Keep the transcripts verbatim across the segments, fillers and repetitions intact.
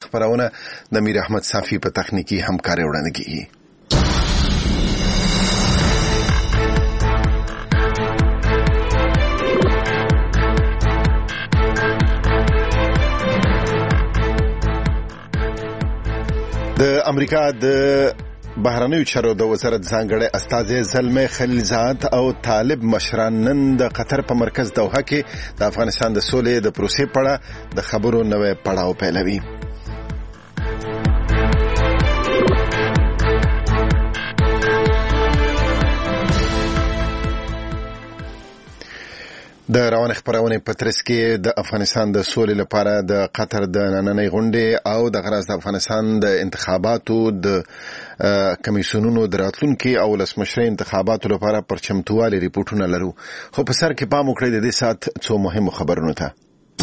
خبرونه د میر احمد صافي په تخنیکی همکاري وړاندې کیږي. د امریکا د بهرنیو چارو د وزارت ځانګړی استازی زلمه خلیلزاد او طالب مشران نن د قطر په مرکز دوحه کې د افغانستان د سولې د پروسې په اړه د خبرو نوې پړاو پیلوي. د روان خبرونه په ترڅ کې د افغانستان د سولې لپاره د قطر د نننۍ غونډې او د غرض د افغانستان د انتخاباتو د کمیسیونونو د راتلونکي او ولسمشرۍ انتخاباتو لپاره پرچمتوالي ریپورتونه لرو. خو په سر کې پام وکړئ د دې سات څو مهمو خبرونو ته.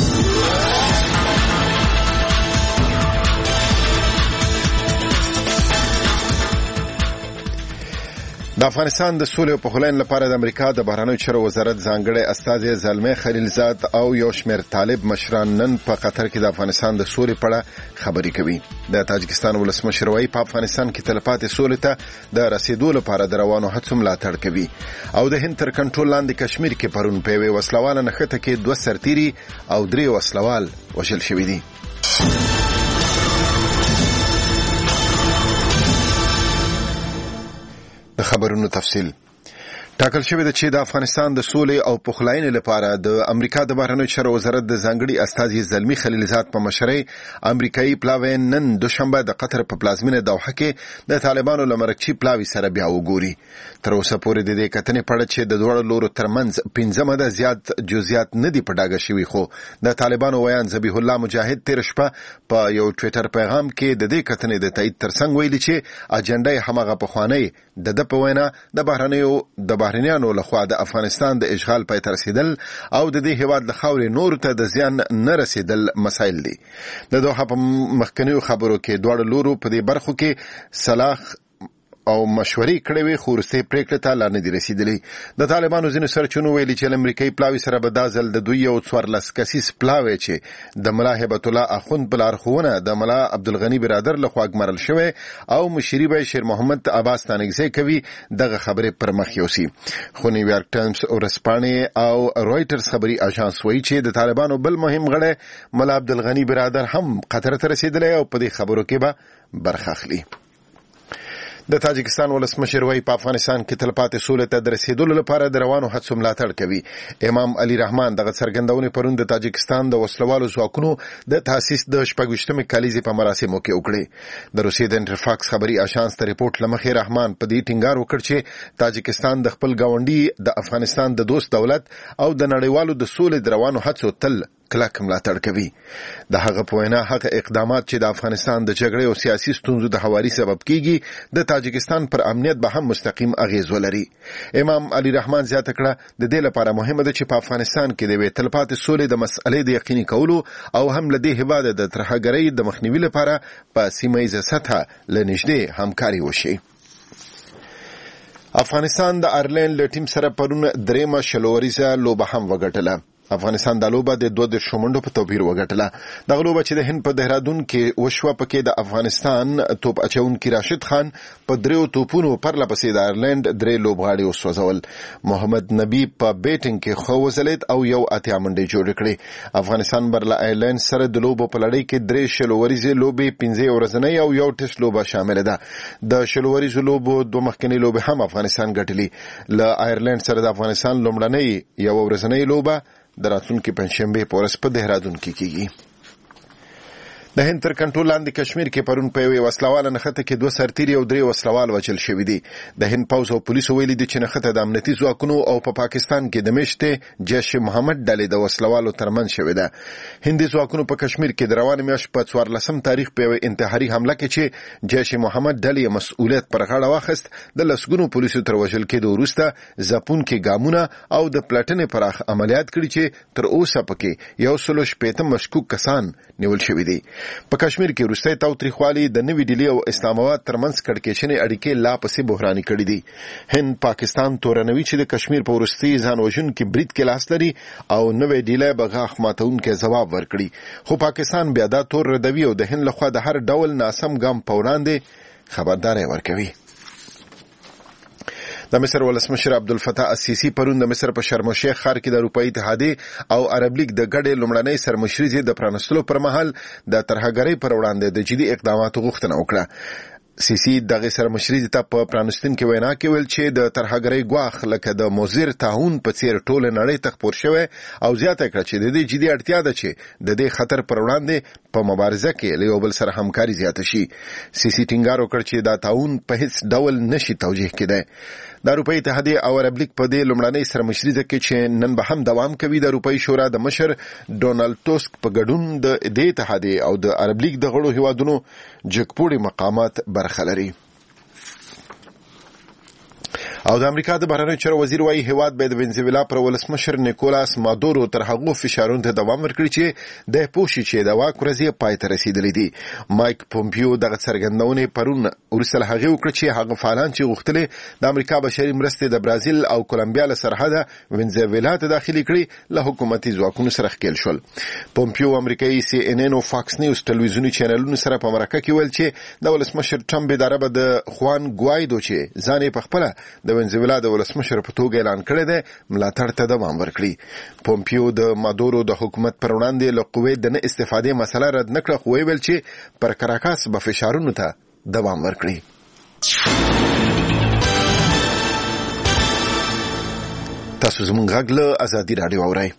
د افغانستان د سولې او پخلاینې لپاره د امریکا د بهرنیو چارو وزارت ځانګړی استازی زلمه خلیلزاد او یو شمېر طالب مشران نن په قطر کې د افغانستان د سولې په اړه خبرې کوي. د تاجکستان ولسمشر وايي په افغانستان کې تلپاتې سولې ته د رسیدو لپاره د روانو هڅو ملاتړ کوي. او د هند تر کنټرول لاندې کشمیر کې پرون په یوه وسلواله نښته کې دوه سرتیري او درې وسلوال وژل شوي دي. د خبرونو تفصیل ټاکل شوی دی چې د افغانستان د سولې او پخلاینې لپاره د امریکا د بهرنیو چارو وزارت د ځانګړي استازي زلمي خلیلزاد په مشرۍ امریکایي پلاوی نن دوشنبه د قطر په پلازمینه دوحه کې د طالبانو له مرکچي پلاوي سره بیا وګوري. تر اوسه پورې د دې کتنې په اړه چې د دوړو لورو ترمنځ پنځمه د زیات جزئیات نه دي په ډاګه شوي، خو د طالبانو ویان ذبیح الله مجاهد تیر شپه په یو ټویټر پیغام کې د دې کتنې د تایید ترڅنګ ویلي چې اجنډا یې همغه پخوانی د د په وینا د بهرنیو د بهرنیانو لخوا د افغانستان د اشغال پای ته رسیدل او د دې هیواد له خاورې نور ته د زیان نه رسیدل مسایل دي. د دوحه په مخکنیو خبرو کې دواړو لورو په دې برخو کې صلاح او مشورې کړې وي، خو وروستۍ پریکړې ته لا نه دي رسیدلي. د طالبانو ځینو سرچینو ویلي چې له امریکایي پلاوي سره به دا ځل د دوی یو څوارلس کسیز پلاوی چې د ملا هبت الله اخوند په لارښوونه د ملا عبدالغني برادر لخوا ګمارل شوی او مشري به شیر محمد عباس تانګزی کوي دغه خبرې پر مخ یوسي. خو نیویارک ټایمز ورځپاڼې او رویټرز خبري اژانس وایي چې د طالبانو بل مهم غړی ملا عبدالغني برادر هم قطر ته رسیدلی او په دې خبرو کې به برخه اخلي. د تاجکستان ولسمشر وايي په افغانستان کې تلپاتې سولې ته د رسیدلو لپاره د روانو هڅو ملاتړ کوي. امام علي رحمان دغه څرګندونې پرون د تاجکستان د وسلوالو ځواکونو د تاسیس د شپږویشتمې کلیزې په مراسمو کې وکړې. د روسیې د انټرفاکس خبري اژانس ته ریپورت لمخې رحمان په دې ټینګار وکړ چې تاجکستان د خپل ګاونډي د افغانستان د دوست دولت او د نړیوالو د سولې د روانو هڅو تل کلک ملاتړ کوي. د هغه په وینا هغه اقدامات چې د افغانستان د جګړې او سیاسي ستونزو د هواري سبب کیږي د تاجکستان پر امنیت به هم مستقیم اغیز ولري. امام علي رحمان زیاته کړه د دې لپاره مهمه ده چې په افغانستان کې د وې تلپاتې سولې د مسئلې د یقیني کولو او هم له دې هیواد د ترهګرۍ د مخنیوي لپاره په سیمه ییزه سطحه له نږدې همکاري وشي. افغانستان د آیرلینډ له ټیم سره پرون درېمه شلوریزه لوبه هم وګټله. افغانستان د لوبه د دوه دېرشو منډو په توپیر وګټله. دغه لوبه چې د هند په دهرادون کې وشوه پکې د افغانستان توپ اچونکي راشد خان په دریو توپونو پرله پسې د آیرلینډ درې لوبغاړي وسوځول. محمد نبی په بیټینګ کې ښه وځلید او یو اتیا منډې جوړې کړې. افغانستان بر له آیرلینډ سره د لوبو په لړۍ کې درې شلوریزې لوبې، پنځه ورځنۍ او یو ټیسټ لوبه شامل ده. د شلوریزو لوبو دوه مخکنۍ لوبې هم افغانستان ګټلې. له آیرلینډ سره د افغانستان لومړنۍ یو ورځنۍ لوبه د راتلونکي پنځشنبه په ورځ په دهرادون کې کیږي. د هند تر کنټرول لاندې کشمیر کې پرون په یوه وسلواله نښته کې دوه سرتیري او درې وسلوال وژل شوي دي. د هند پوځ او پولیسو ویلي دي چې نښته د امنیتي ځواکونو او په پا پاکستان کې د میشتې جیش محمد ډلې د وسلوالو ترمنځ شوې ده. هندي ځواکونو په کشمیر کې د روانې میاشتې په څوارلسم تاریخ په یوه انتحاري حمله کې چې جیش محمد ډلې مسؤلیت پر غاړه واخیست د لسګونو پولیسو تر وژل کېدو وروسته ځپونکي ګامونه او د پلټنې پراخ عملیات کړي چې تر اوسه پکې یو سلو شپېته مشکوک کسان نیول شوي دي. په کشمیر کې وروستي تاوتریخوالي د نوې ډیلی او اسلام آباد ترمنځ کړکېچنې اړیکې لا پسې بحراني کړي دي. هند پاکستان تورنوي چې د کشمیر په وروستي ځان وژونکي برید کې لاس لري او نوې ډیلی به غاښ ماتونکی ځواب ورکړي، خو پاکستان بیا دا تور ردوي او د هند لخوا د هر ډول ناسم ګام په وړاندې خبرداری ورکوي. د مصر ولسمشر عبدالفتاح السیسی پرون د مصر په شرم الشیخ ښار کې د اروپایي اتحادیې او عرب لیګ د ګډې لومړنۍ سرمشري د پرانستلو پر مهال د ترهګرۍ پر وړاندې د جدي اقداماتو غوښتنه وکړه. سیسی دغه سرمشري ته په پرانستون کې وینا کې ویل چې د ترهګرۍ ګواښ لکه د موزیر تعاون په څیر ټول نړۍ ته خپور شوی او زیاته کړه چې د دې جدي اړتیا ده چې د دې خطر پر وړاندې په مبارزه کې له یو بل سره همکاري زیاته شي. سیسی ټینګار وکړ چې دا تعاون په هیڅ ډول نشي توجیه کېدای. د اروپایي اتحادیې او عرب لیګ په دې لومړنۍ سرمشري کې چې نن به هم دوام کوي د اروپایي شورا د مشر ډونالډ ټوسک په ګډون د دې اتحادیې او د عرب لیګ د غړو هیوادونو جګپوړي مقامات برخه لري. او د امریکا د بهرنیو چارو وزیر وايي هیواد به د وینزویلا پر ولسمشر نیکولاس مادورو تر هغو فشارونو ته دوام ورکړي چې د پوښي چې د واک ورځې پای ته رسیدلې دي. مایک پومپیو دغه څرګندونې پرون وروسته له هغې وکړه چې هغه فعالان چې غوښتلې د امریکا بشري مرستې د برازیل او کولمبیا له سرحده وینزویلا ته داخلي کړي له حکومتي ځواکونو سره ښکېل شول. پومپیو امریکایي سی ان ان او فاکس نیوز ټلویزیوني چینلونو سره په مرکه کې ویل چې د ولسمشر ټرمپ اداره به د خوان ګوایدو چې ځان یې پخپله د وینزویلا د ولسمشر په توګه اعلان کړی دی ملاتړ ته دوام ورکړي. پومپیو د مادورو د حکومت پر وړاندې له قوې د نه استفادې مسله رد نه کړه، خو ویل چې پر کراکاس به فشارونو ته دوام ورکړي. تاسو زموږ غږ له ازادي راډیو اورئ.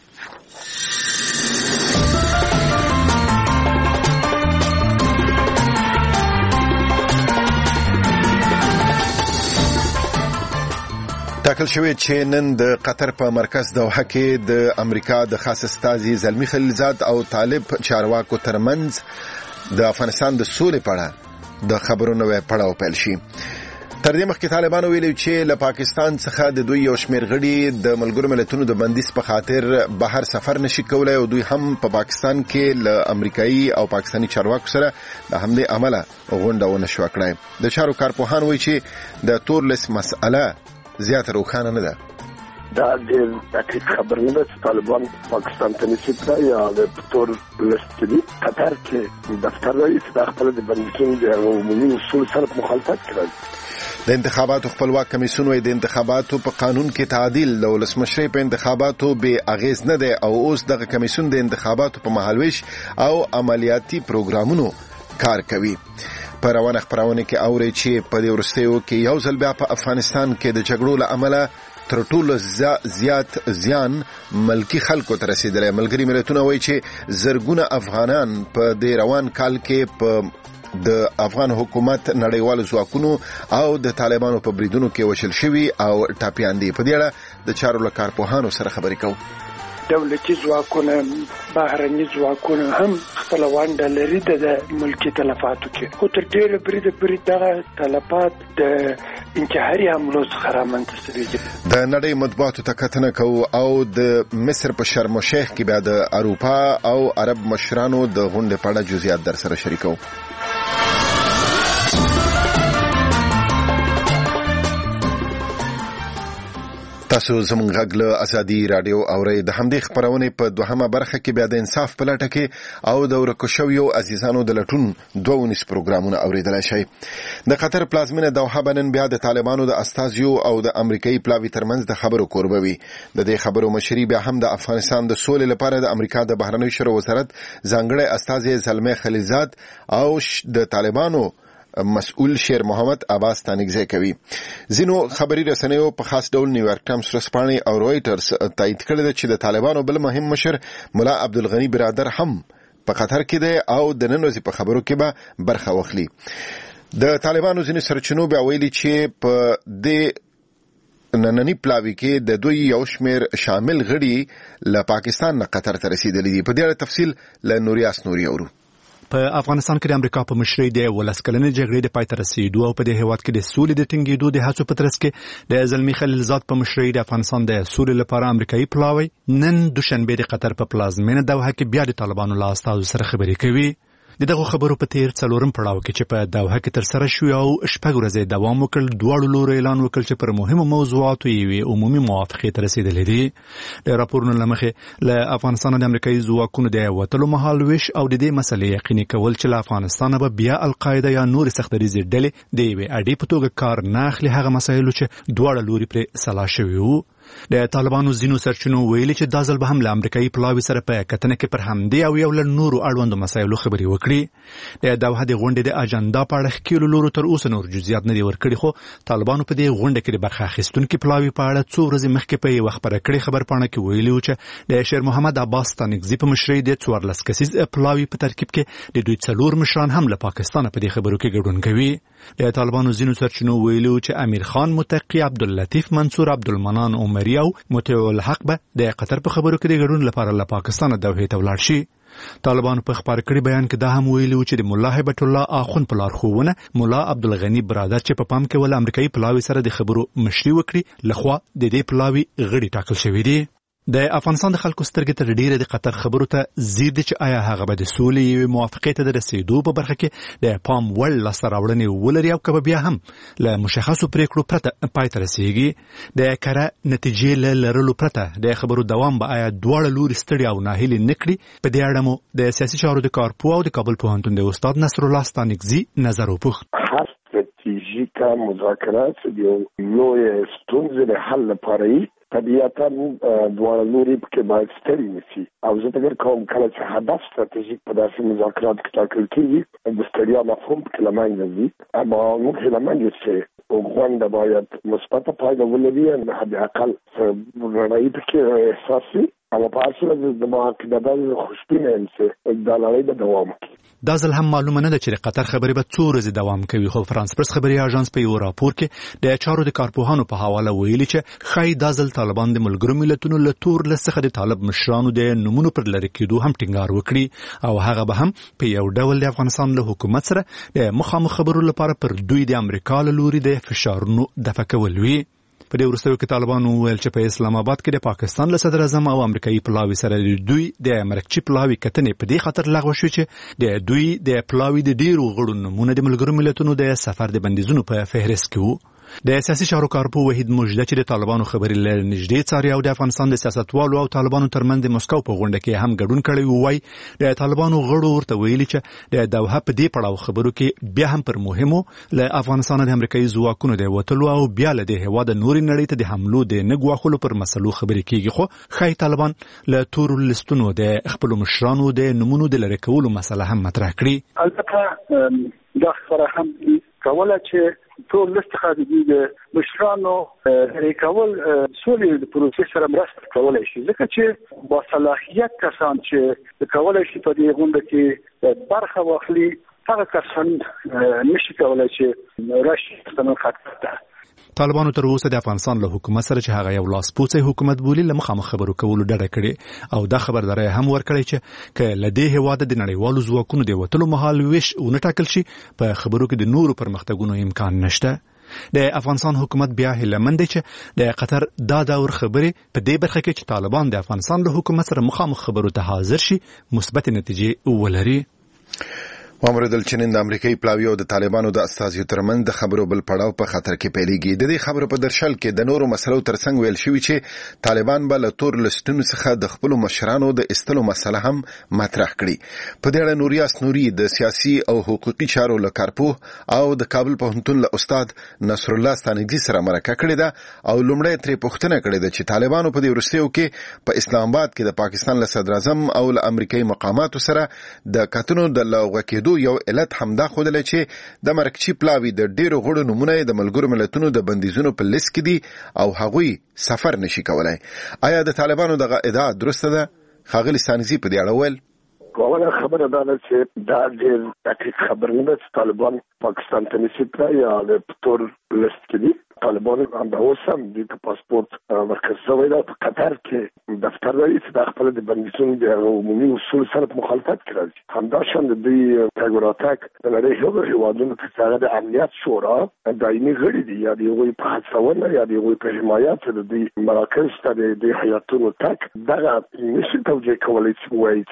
ټاکل شوی چې نن د قطر په مرکز دوحه کې د امریکا د خاص استازي زلمی خلیلزاد او طالب چارواکو ترمنځ د افغانستان د سولې په اړه د خبرونو پړاو پیل شي. تر دې مخکې طالبانو ویلي چې له پاکستان څخه د دوی یو شمېر غړي د ملګرو ملتونو د بندیز په خاطر بهر سفر نشي کولی او دوی هم په پاکستان کې له امریکایي او پاکستاني چارواکو سره د همدې امله غونډه ونه شوه کړی. د چارو کارپوهان وایي چې د تورلس مسأله زیاته روښانه نه ده. دا د دقیق خبر نه ده چې طالبان پاکستان ته نشي کړی یا د تور لست دي. قطر کې دفتر رئیس د خپل د بندیزونو د عمومي اصول سره مخالفت کړی. د انتخاباتو خپلواک کمیسیون وايي د انتخاباتو په قانون کې تعدیل د ولسمشرۍ په انتخاباتو بې اغیز نه دی او اوس دغه کمیسیون د انتخاباتو په مهالویش او عملیاتي پروګرامونو کار کوي. په روانه خپرونه کې اوري چې په دې وروستیو کې یو ځل بیا په افغانستان کې د جګړو له امله تر ټولو زیات زیان ملکی خلکو ته رسیدلی. ملګري ملتونه وایي چې زرګونه افغانان په دې روان کال کې په د افغان حکومت نړیوالو ځواکونو او د طالبانو په بریدونو کې وشل شوي او ټاپیان دي. په دې اړه د چارو له کارپوهانو سره خبرې کوو. دولتي ځواکونه بهرني ځواکونه هم خپل ونډه لري د ملکي تلفاتو کې، خو تر ډېره بریده پورې دغه تلفات د انتحاري حملو څخه رامنځته شوي دي. د نړۍ مطبوعاتو ته کتنه کوو او د مصر په شرم الشیخ کې بیا د اروپا او عرب مشرانو د غونډې په اړه جزئیات در سره شریکوو. تاسو زموږ غږ له ازادي راډیو اورئ. د همدې خپرونې په دوهمه برخه کې بیا د انصاف په لټه کې او د ورکو شویو عزیزانو د لټون دوه ونیس پروګرامونه اورېدلی شئ. د قطر پلازمینه دوحه به نن بیا د طالبانو د استازیو او د امریکایي پلاوي ترمنځ د خبرو کوربه وي. د دې خبرو مشري بیا هم د افغانستان د سولې لپاره د امریکا د بهرنیو چارو وزارت ځانګړی استازی زلمی خلیلزاد او د طالبانو مسؤل شیر محمد عباس تانګزی کوي. ځینو خبري رسنیو په خاص ډول نیویارک ټایمز ورځپاڼې او رويټرز تایید کړی چې د طالبانو بل مهم مشر ملا عبدالغنی برادر هم په قطر کې دی او د نن ورځې په خبرو کې به برخه واخلي. د طالبانو ځینې سرچینو بیا ویلي چې په دې نننی پلاوي کې د دوی یو شمېر شامل غړي له پاکستان نه قطر ته رسیدلي دي. په دې اړه تفصیل له نوریاس نوري اورو. په افغانستان کې د امریکا په مشرۍ د ولس کلنې جګړې د پای ته رسیدو او په دې هیواد کې د سولې د ټینګېدو د هڅو په ترڅ کې د زلمی خلیلزاد په مشرۍ د افغانستان د سولې لپاره امریکایي پلاوی نن دوشنبه د قطر په پلازمینه دوحه کې بیا د طالبانو له استازو سره خبرې کوي. د دغه خبرو په تیر څلورم پړاو کې چې په دوحه کې تر سره شو او شپږ ورځې دوام وکړ، دواړو لورو اعلان وکړ چې پر مهمو موضوعاتو یې عمومي موافقې ته رسیدلې دي. د راپورونو له مخې له افغانستان د امریکایي ځواکونو د وتلو مهال ویش او د دې مسلې یقیني کول چې له افغانستان به بیا القاعده یا نور سختریزې ډلې د یوې اډې په توګه کار نه اخلي، هغه مسایلو چې دواړه لوري پرې سلا شوي وو. د طالبانو ځینو سرچینو ویلي چې دا ځل به هم له امریکایي پلاوي سره په کتنه کې پر همدې او یو له نورو اړوندو مسایلو خبرې وکړي. د دوحه د غونډې د اجنډا په اړه ښکېلو لورو تر اوسه نور جزئیات نه دي ورکړي، خو طالبانو په دې غونډه کې د برخه اخیستونکي پلاوي په اړه څو ورځې مخکې په یوه خبره کړې خبرپاڼه کې ویلي وو چې د شیر محمد عباس ستانکزي په مشرۍ د څوارلس کسیز پلاوي په ترکیب کې د دوی څلور مشران هم له پاکستان په دې خبرو کې ګډون کوي. د طالبانو ځینو سرچینو ویلي وو چې امیر خان متقی، عبداللطیف منصور، عبدالمنان عمری او متوع الحق به د قطر په خبرو کې د ګډون لپاره له پاکستان دوحې ته ولاړ شي. طالبانو په خبر کړي بیان کې دا هم ویلي و چې د مولا هیبت الله اخوند په لارښوونه مولا عبدالغنی برادر چې په پام کې ول امریکایي پلاوي سره د خبرو مشري وکړي، لخوا د دې پلاوي غړي ټاکل شوی دی. د افغانستان د خلکو سترګې تر ډیره د قطر خبرو ته زیر دي چې آیا هغه به د سولې یوې موافقې ته د رسیدو په برخه کې د پام وړ لاسته راوړنې ولري او که بیا هم له مشخصو پریکړو پرته پای ته رسیږي. د کره نتیجې له لرلو پرته د خبرو دوام به آیا دواړه لوري ستړي او ناهیلې نه کړي؟ په دې اړه مو د سیاسي چارو د کارپوه او د کابل پوهنتون د استاد نصر الله ستانکزي نظر وپوښت. استراتیژیکه مذاکرات د لویې ستونزې د حل لپاره طبیعتا دواړه لوري کې باید ستړي نشي، او زه فکر کوم کله چې هدف استراتیژیک په داسې مذاکراتو کې ټاکل کېږي د ستړیا مفهوم پکې له منځه ځي. اما موږ هیله مند یو چې غونډه باید مثبته پایله ولري، حد اقل رڼایي پکې احساس وي، اما په اصل د معاقده د خوشبینه یم چې دا لړۍ به دوام وکړي. دا ځل هم معلومه نه ده چې د قطر خبرې به څو ورځې دوام کوي، خو فرانس پرس خبري اژانس په یو راپور کې د چارو د کارپوهانو په حواله ویلي چې ښایي دا ځل طالبان د ملګرو ملتونو له تور لڅخه د طالب مشرانو د نومونو پر لرې کېدو هم ټینګار وکړي، او هغه به هم په یو ډول د افغانستان له حکومت سره د مخامخ خبرو لپاره پر دوی د امریکا له لوري د فشارونو دفع کول وي. په دې وروستیو کې طالبانو وویل چې په اسلام آباد کې د پاکستان له صدر اعظم او امریکایي پلاوي سره د دوی د مرکچي پلاوي کتنې په دې خاطر لغوه شو چې د دوی د پلاوي د ډیرو غړو نومونه د ملګرو ملتونو د سفر د بندیزونو په فهرست کې وو. د سیاسي چارو کارپوه وحید مجده چې د طالبانو خبرې له نږدې څاري او د افغانستان د سیاستوالو او طالبانو ترمنځ د مسکو په غونډه کې هم ګډون کړی وای، د طالبانو غړو ورته ویلي چې د دوحه په دې پړاو خبرو کې بیا هم پر مهمو له افغانستان د امریکایي ځواکونو د وتلو او بیا له د هوا د نوري نړۍ ته د حملو د نه ګواښلو پر مسلو خبرې کیږي، خو ښایي طالبان له تورو لستونو د خپلو مشرانو د نومونو د لرې کولو مسله هم مطرح کړي. البته دا خبره هم کوله چې ټول لستخه د مشرانو لرې کول سولې د پروسې سره مرسته کولای شي، ځکه چې با صلاحیت کسان چې کولای شي په دې غونډه کې برخه واخلي هغه کسان نشي کولای چې راشي ستنه خاطر. طالبانو تر اوسه د افغانستان له حکومت سره چې هغه یو لاسپوڅی حکومت بولي له مخامخ خبرو کولو ډډه کړې، او دا خبرداري هم ورکړې چې که له دې هېواده د نړیوالو ځواکونو د وتلو مهال ویش ونه ټاکل شي په خبرو کې د نورو پرمختګونو امکان نشته. د افغانستان حکومت بیا هیله مند دی چې د قطر دا دور خبرې په دې برخه کې چې طالبان د افغانستان له حکومت سره مخامخ خبرو ته حاضر شي مثبت نتیجې ولري. وامردل چې نن د امریکایي پلاوي او د طالبانو د استازیو ترمنځ د خبرو بل پړاو په خطر کې پیلېږي. د دې خبرو په درشل کې د نورو مسلو ترڅنګ ویل شوي چې طالبان به له تور لستونو څخه د خپلو مشرانو د ایستلو مسله هم مطرح کړي. په دې اړه نوریاس نوري د سیاسي او حقوقي چارو له کارپوه او د کابل پوهنتون له استاد نصر الله ستانکزي سره مرکه کړې ده او لومړی ترې پوښتنه کړې ده چې طالبانو په دې وروستیو کې په اسلام آباد کې د پاکستان له صدر اعظم او له امریکایي مقاماتو سره د کتنو د لغوه کېدو یو علت همدا ښودلی چې د مرکچي پلاوي د ډیرو غړو نومونه د ملګرو ملتونو د بندیزونو په لیست کې دي او هغوی سفر نشي کولای. آیا د طالبانو دغه ادعا درسته ده؟ ښاغلي ستانکزي په دې اړه ویل اوله خبره دا ده چې دا ډېر دقیق خبر نه ده چې طالبان پاکستان ته نشي تللی یا د تور لیست کې دي. طالبان همدا اوس هم دوی ته پاسپورت ورکړل شوی ده. په قطر کې دفتر لري چې د خپل د بندیزونو د عمومي اصول سره په مخالفت کې راځي. همداشان د دوی تګ او راتګ د نړۍ هغو هېوادونو ته چې هغه د امنیت شورا دایمي غړي دي یا د هغوی په هڅونه یا د هغوی په حمایت د دوی مراکز ته د دوی هیاتونو تګ دغه نشي توجیه کولی چې ووایي چې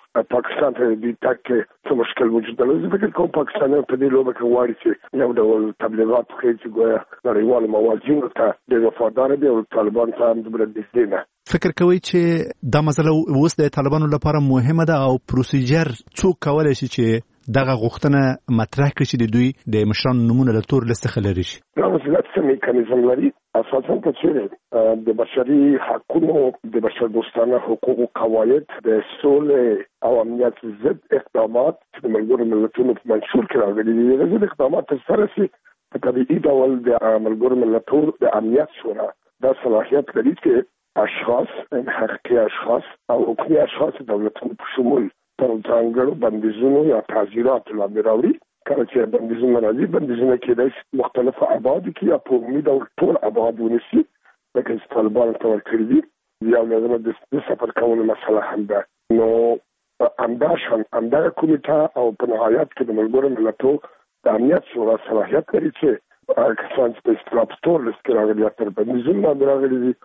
پاکستان ته د تک څه مشکل موجود دی. زه فکر کوم پاکستانیان په دې لوبه کې غواړي چې یو ډول تبلیغات وکړي چې ګویا نړیوالو موازینو ته ډېر وفادار دي او طالبان ته هم دومره نږدې نه. فکر کوي چې دا مسله اوس د طالبانو لپاره مهمه ده او پروسیجر څوک کولای شي چې دغه غوښتنه مطرح کړي چې د دوی د مشرانو نمونه له تور لیست څخه لري شي؟ دا وسیله څه میکانیزم لري؟ اساساً که چیرې د بشري حقوقو د بشر دوستانه حقوقو قواعد د سولې او امنیت ضد اقدامات چې د ملګرو ملتونو په منشور کې راغلي دي، دغه اقدامات ترسره شي په طبیعي ډول د ملګرو ملتونو د امنیت شورا دا صلاحیت لري چې اشخاص حقیقي اشخاص او حقوقي اشخاص دولتونو په شمول پر ځانګړو بندیزونو یا تعزیرات لاندې راوړي. کله چې بندیزونه راځي، بندیزونه کېدای شي مختلفو ابعادو کې یا په عمومي ډول ټول ابعاد ونیسي، لکه چې طالبانو ته ورکړي دي، یا لازمه د سفر کولو مسله هم ده. نو همداشان همدغه کمیټه او په نهایت کې د ملګرو ملتونو د امنیت شورا صلاحیت لري چې هغه کسان چې په اصطلاح په تور لیست کې راغلي یا تر بندیزونو لاندې راغلي دي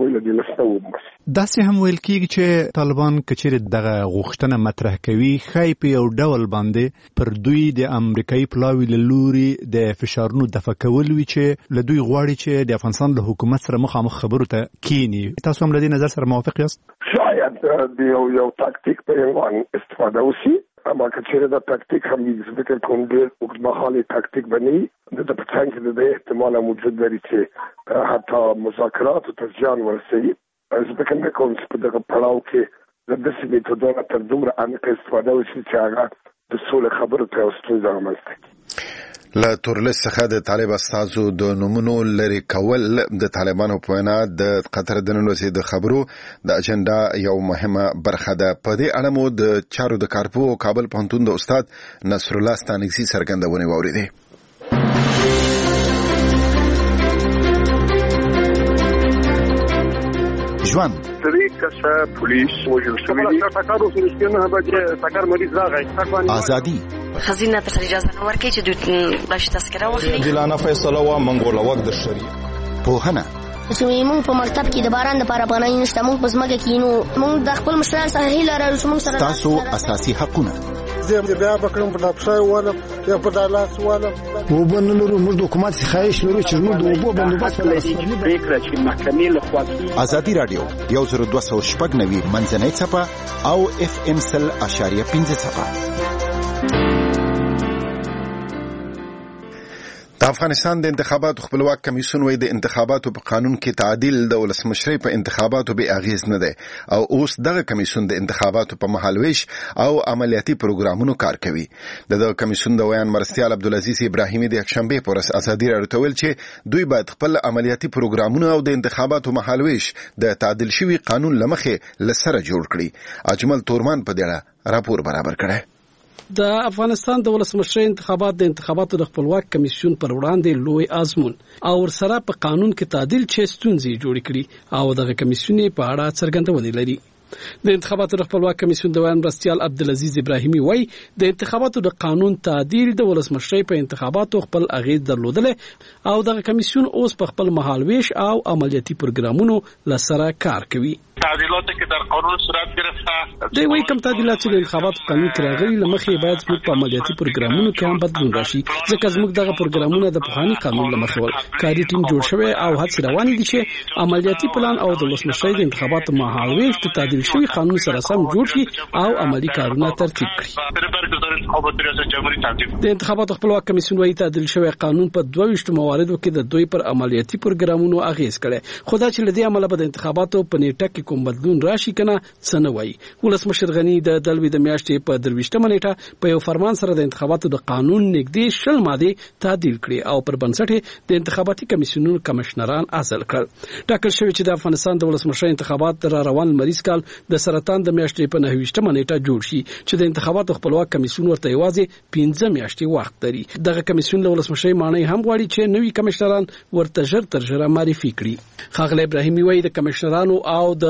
داسې هم ویل کېږي چې طالبان کچېرې دغه غوښتنه مطرح کوي ښایي په یو ډول باندې پر دوی د امریکایي پلاوي له لوري د فشارونو دفع کول وي چې له دوی غواړي چې د افغانستان له حکومت سره مخامخ خبرو ته کینی. تاسو هم له دې نظر سره موافق یاست؟ شاید د یو یو تاکتیک په عنوان استفاده وشي، اما کچېرې دا تاکتیک هم د فکر کوم ډېر اوږدمهاله تاکتیک بني د پټنګ د دې احتمال موجود لري چې حتی مذاکرات ته زیان ورسوي. زه فکر نه کوم چې په دغه پړاو کې د داسې میتودونو تر دومره عمیقه استفاده وشي چې هغه د سولې خبرو ته یو ستونزه رامنځته کړي. له تورلیست څخه د طالب استازو د نومونو لري کول د طالبانو په وینا د قطر د ننوځي د خبرو د اجنډا یو مهمه برخه ده. په دې اړه مو د چارو د کارپو او کابل پوهنتون د استاد نصر الله ستانکزي څرګندونه واوریده. ژوند طریقه پولیس وجل شوی ټاکر وسلسله نه بچ ټاکر مریض راغی ازادي خزینه ته اجازه نه ورکړي چې دوی بلش تذکره واخلي. دلانه فیصله وا منګول وخت د شریعه پوهنه چې موږ په مکتب کې د باران لپاره پناه نشته، موږ په ځمکه کې نو موږ د خپل مشران سره هیله لرو چې موږ سره تاسو اساسي حقونه زه بیا بکرم په داپشای والا یا په دالاس والا وبنلو موږ د حکومت خواهش لرو چې موږ د وبو بندوبست لري فکر چې محکمې له خوا ازادي رادیو یو زر دوه سوه شپږ نوي منځنۍ څپه او اف ام سل اشاریه پنځه څپه. د افغانستان د انتخاباتو خپلواک کمیسیون وایي د انتخاباتو په قانون کې تعدیل د ولسمشرۍ په انتخاباتو به اغیز نه دی او اوس دغه کمیسیون د انتخاباتو په مهالويش او عملیاتي پروګرامونو کار کوي. د کمیسیون د ویان مرستیال عبدالعزیز ابراهیمي د یکشنبه پر ورځ ازادي راډیو ته ویل چې دوی باید خپل عملیاتي پروګرامونه او د انتخاباتو مهالويش د تعدیل شوی قانون لمخې لسره جوړ کړي. اجمل تورمان په دې اړه راپور برابر کړی. د افغانستان د ولسمشرۍ انتخابات د انتخاباتو د خپلواک کمیسیون پر وړاندې لوی آزمون او ورسره په قانون کې تعدیل چې ستونزې جوړې کړي او دغه کمیسیون په اړه څرګندونه لري. د انتخاباتو د خپلواک کمیسیون د ویان مرستیال عبدالعزیز ابراهیمي وایي د انتخاباتو د قانون تعدیل د ولسمشرۍ په انتخاباتو خپل اغیز درلودل او دغه کمیسیون اوس په خپل مهالويش او عملیاتي پروګرامونو لسره کار کوي. تعدیلات که در قانون صورت گرفته دی وایي کوم تعدیلات چې د انتخاباتو قانون کې راغلي لمخې باید زموږ په عملیاتي پروګرامونو کې هم بدلون راشي، ځکه زموږ دغه پروګرامونه د پخواني قانون لمخې ول کاري ټیم جوړ شوی او هڅې روانې دي چې عملیاتي پلان او د ولسمشرۍ د انتخاباتو مهالويش د تعدیل شوی قانون سره سم جوړ شي او عملی کارونه ترتیب کړي. د انتخاباتو خپلواک کمیسیون وایي تعدیل شوی قانون په دوه ویشت مواردو کې د دوی پر عملیاتي پروګرامونو اغیز کړي، خو دا چې لدی عمله به د انتخاباتو په نیټه کې کوم بدلون راشي کنه څه نه وایي. ولسمشر غنی د دلوي د میاشتې په درویشتمه نیټه په یو فرمان سره د انتخاباتو د قانون نږدې شل ماده تعدیل کړي او پر بنسټ د انتخاباتي کمیسیونونو کمشنران اصل کړ. ټاکل شوی چې د افغانستان د ولسمشر انتخابات را روان مریض کال د سرطان د میاشتې په نهویشتمه نیټه جوړ شي چې د انتخاباتو خپلواک کمیسیون ورته یوازې پنځه میاشتې وخت لري. دغه کمیسیون له ولسمشر معنی هم غواړي چې نوي کمشنران ورته ژر تر ژره معرفي کړي. خاغله ابراهیمي وایي د کمشنرانو او د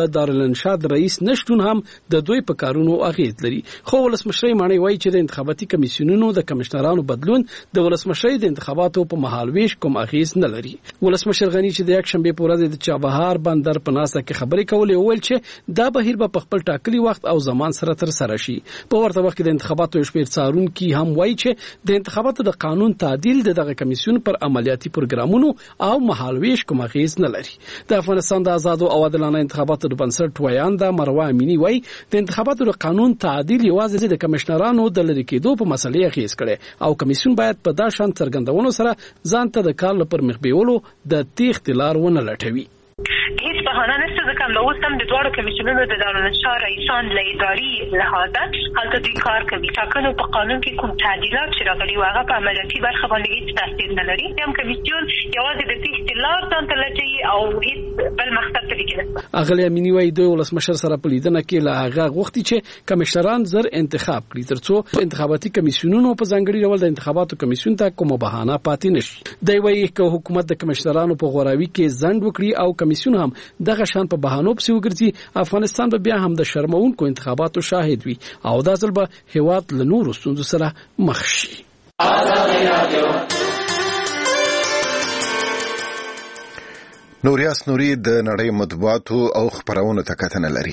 د دارالانشا د رئیس نشټون هم د دوی په کارونو اغیز لري. خو ولسمشر مانی وایي چې د انتخاباتي کمیسیونونو د کمشنرانو بدلون د ولسمشر د انتخاباتو په مهالويش کوم اغیز نه لري. ولسمشر غنی چې د یک شنبه په ورځ د چابهار بندر په ناسه کې خبرې کولې وویل چې دا بهیر به په خپل ټاکلي وخت او زمان سره تر سره شي. په ورته وخت کې د انتخاباتو شپږ څارونکي هم وایي چې د انتخاباتو د قانون تعدیل دغه کمیسیون پر عملیاتي پروګرامونو او مهالويش کوم اغیز نه لري. د افغانستان د آزاد او عادلانه انتخاباتو د بنسټ ویانده مروه امینی وایي د انتخاباتو د قانون تعدیل یوازې د کمشنرانو د لری کېدو په مسلې اغیز کړي او کمیسیون باید په دا شان څرګندونو سره ځان ته د کار لپاره مخ بیولو د تیښتې لار ونه لټوي. هیڅ بهانه نشته ځکه نو اوس هم د دواړو کمیسیونونو د دارالانشا رئیسان له اداري لحاظه هلته دوی کار کوي. ټاکنو په قانون کې کوم تعدیلات چې راغلي و هغه په عملیاتي برخه باندې هیڅ تاثیر نه لري. هم کمیسیون یوازې د تیښتې لار ځان ته لټوي او هیڅ بل مقصد ته نه. اغلی امینی وایي دوی ولسمشر سره په لیدنه کې له هغه غوښتي چې کمشنران زر انتخاب کړي ترڅو انتخاباتي کمیسیونونو په ځانګړي ډول د انتخاباتو کمیسیون ته کومه بهانه پاتې نشي. دوی وایي چې حکومت د کمشنرانو په غوراوي کې ځنډ وکړي او کمیسیون هم دغه شان په بهانو پسې وګرځي افغانستان به بیا هم د شرمونکو انتخاباتو شاهد وي او دا ځل به هیواد له نورو ستونزو سره مخ شي. نوریاس نوري د نړۍ مطبوعاتو او خبرونو ته کتنه لري.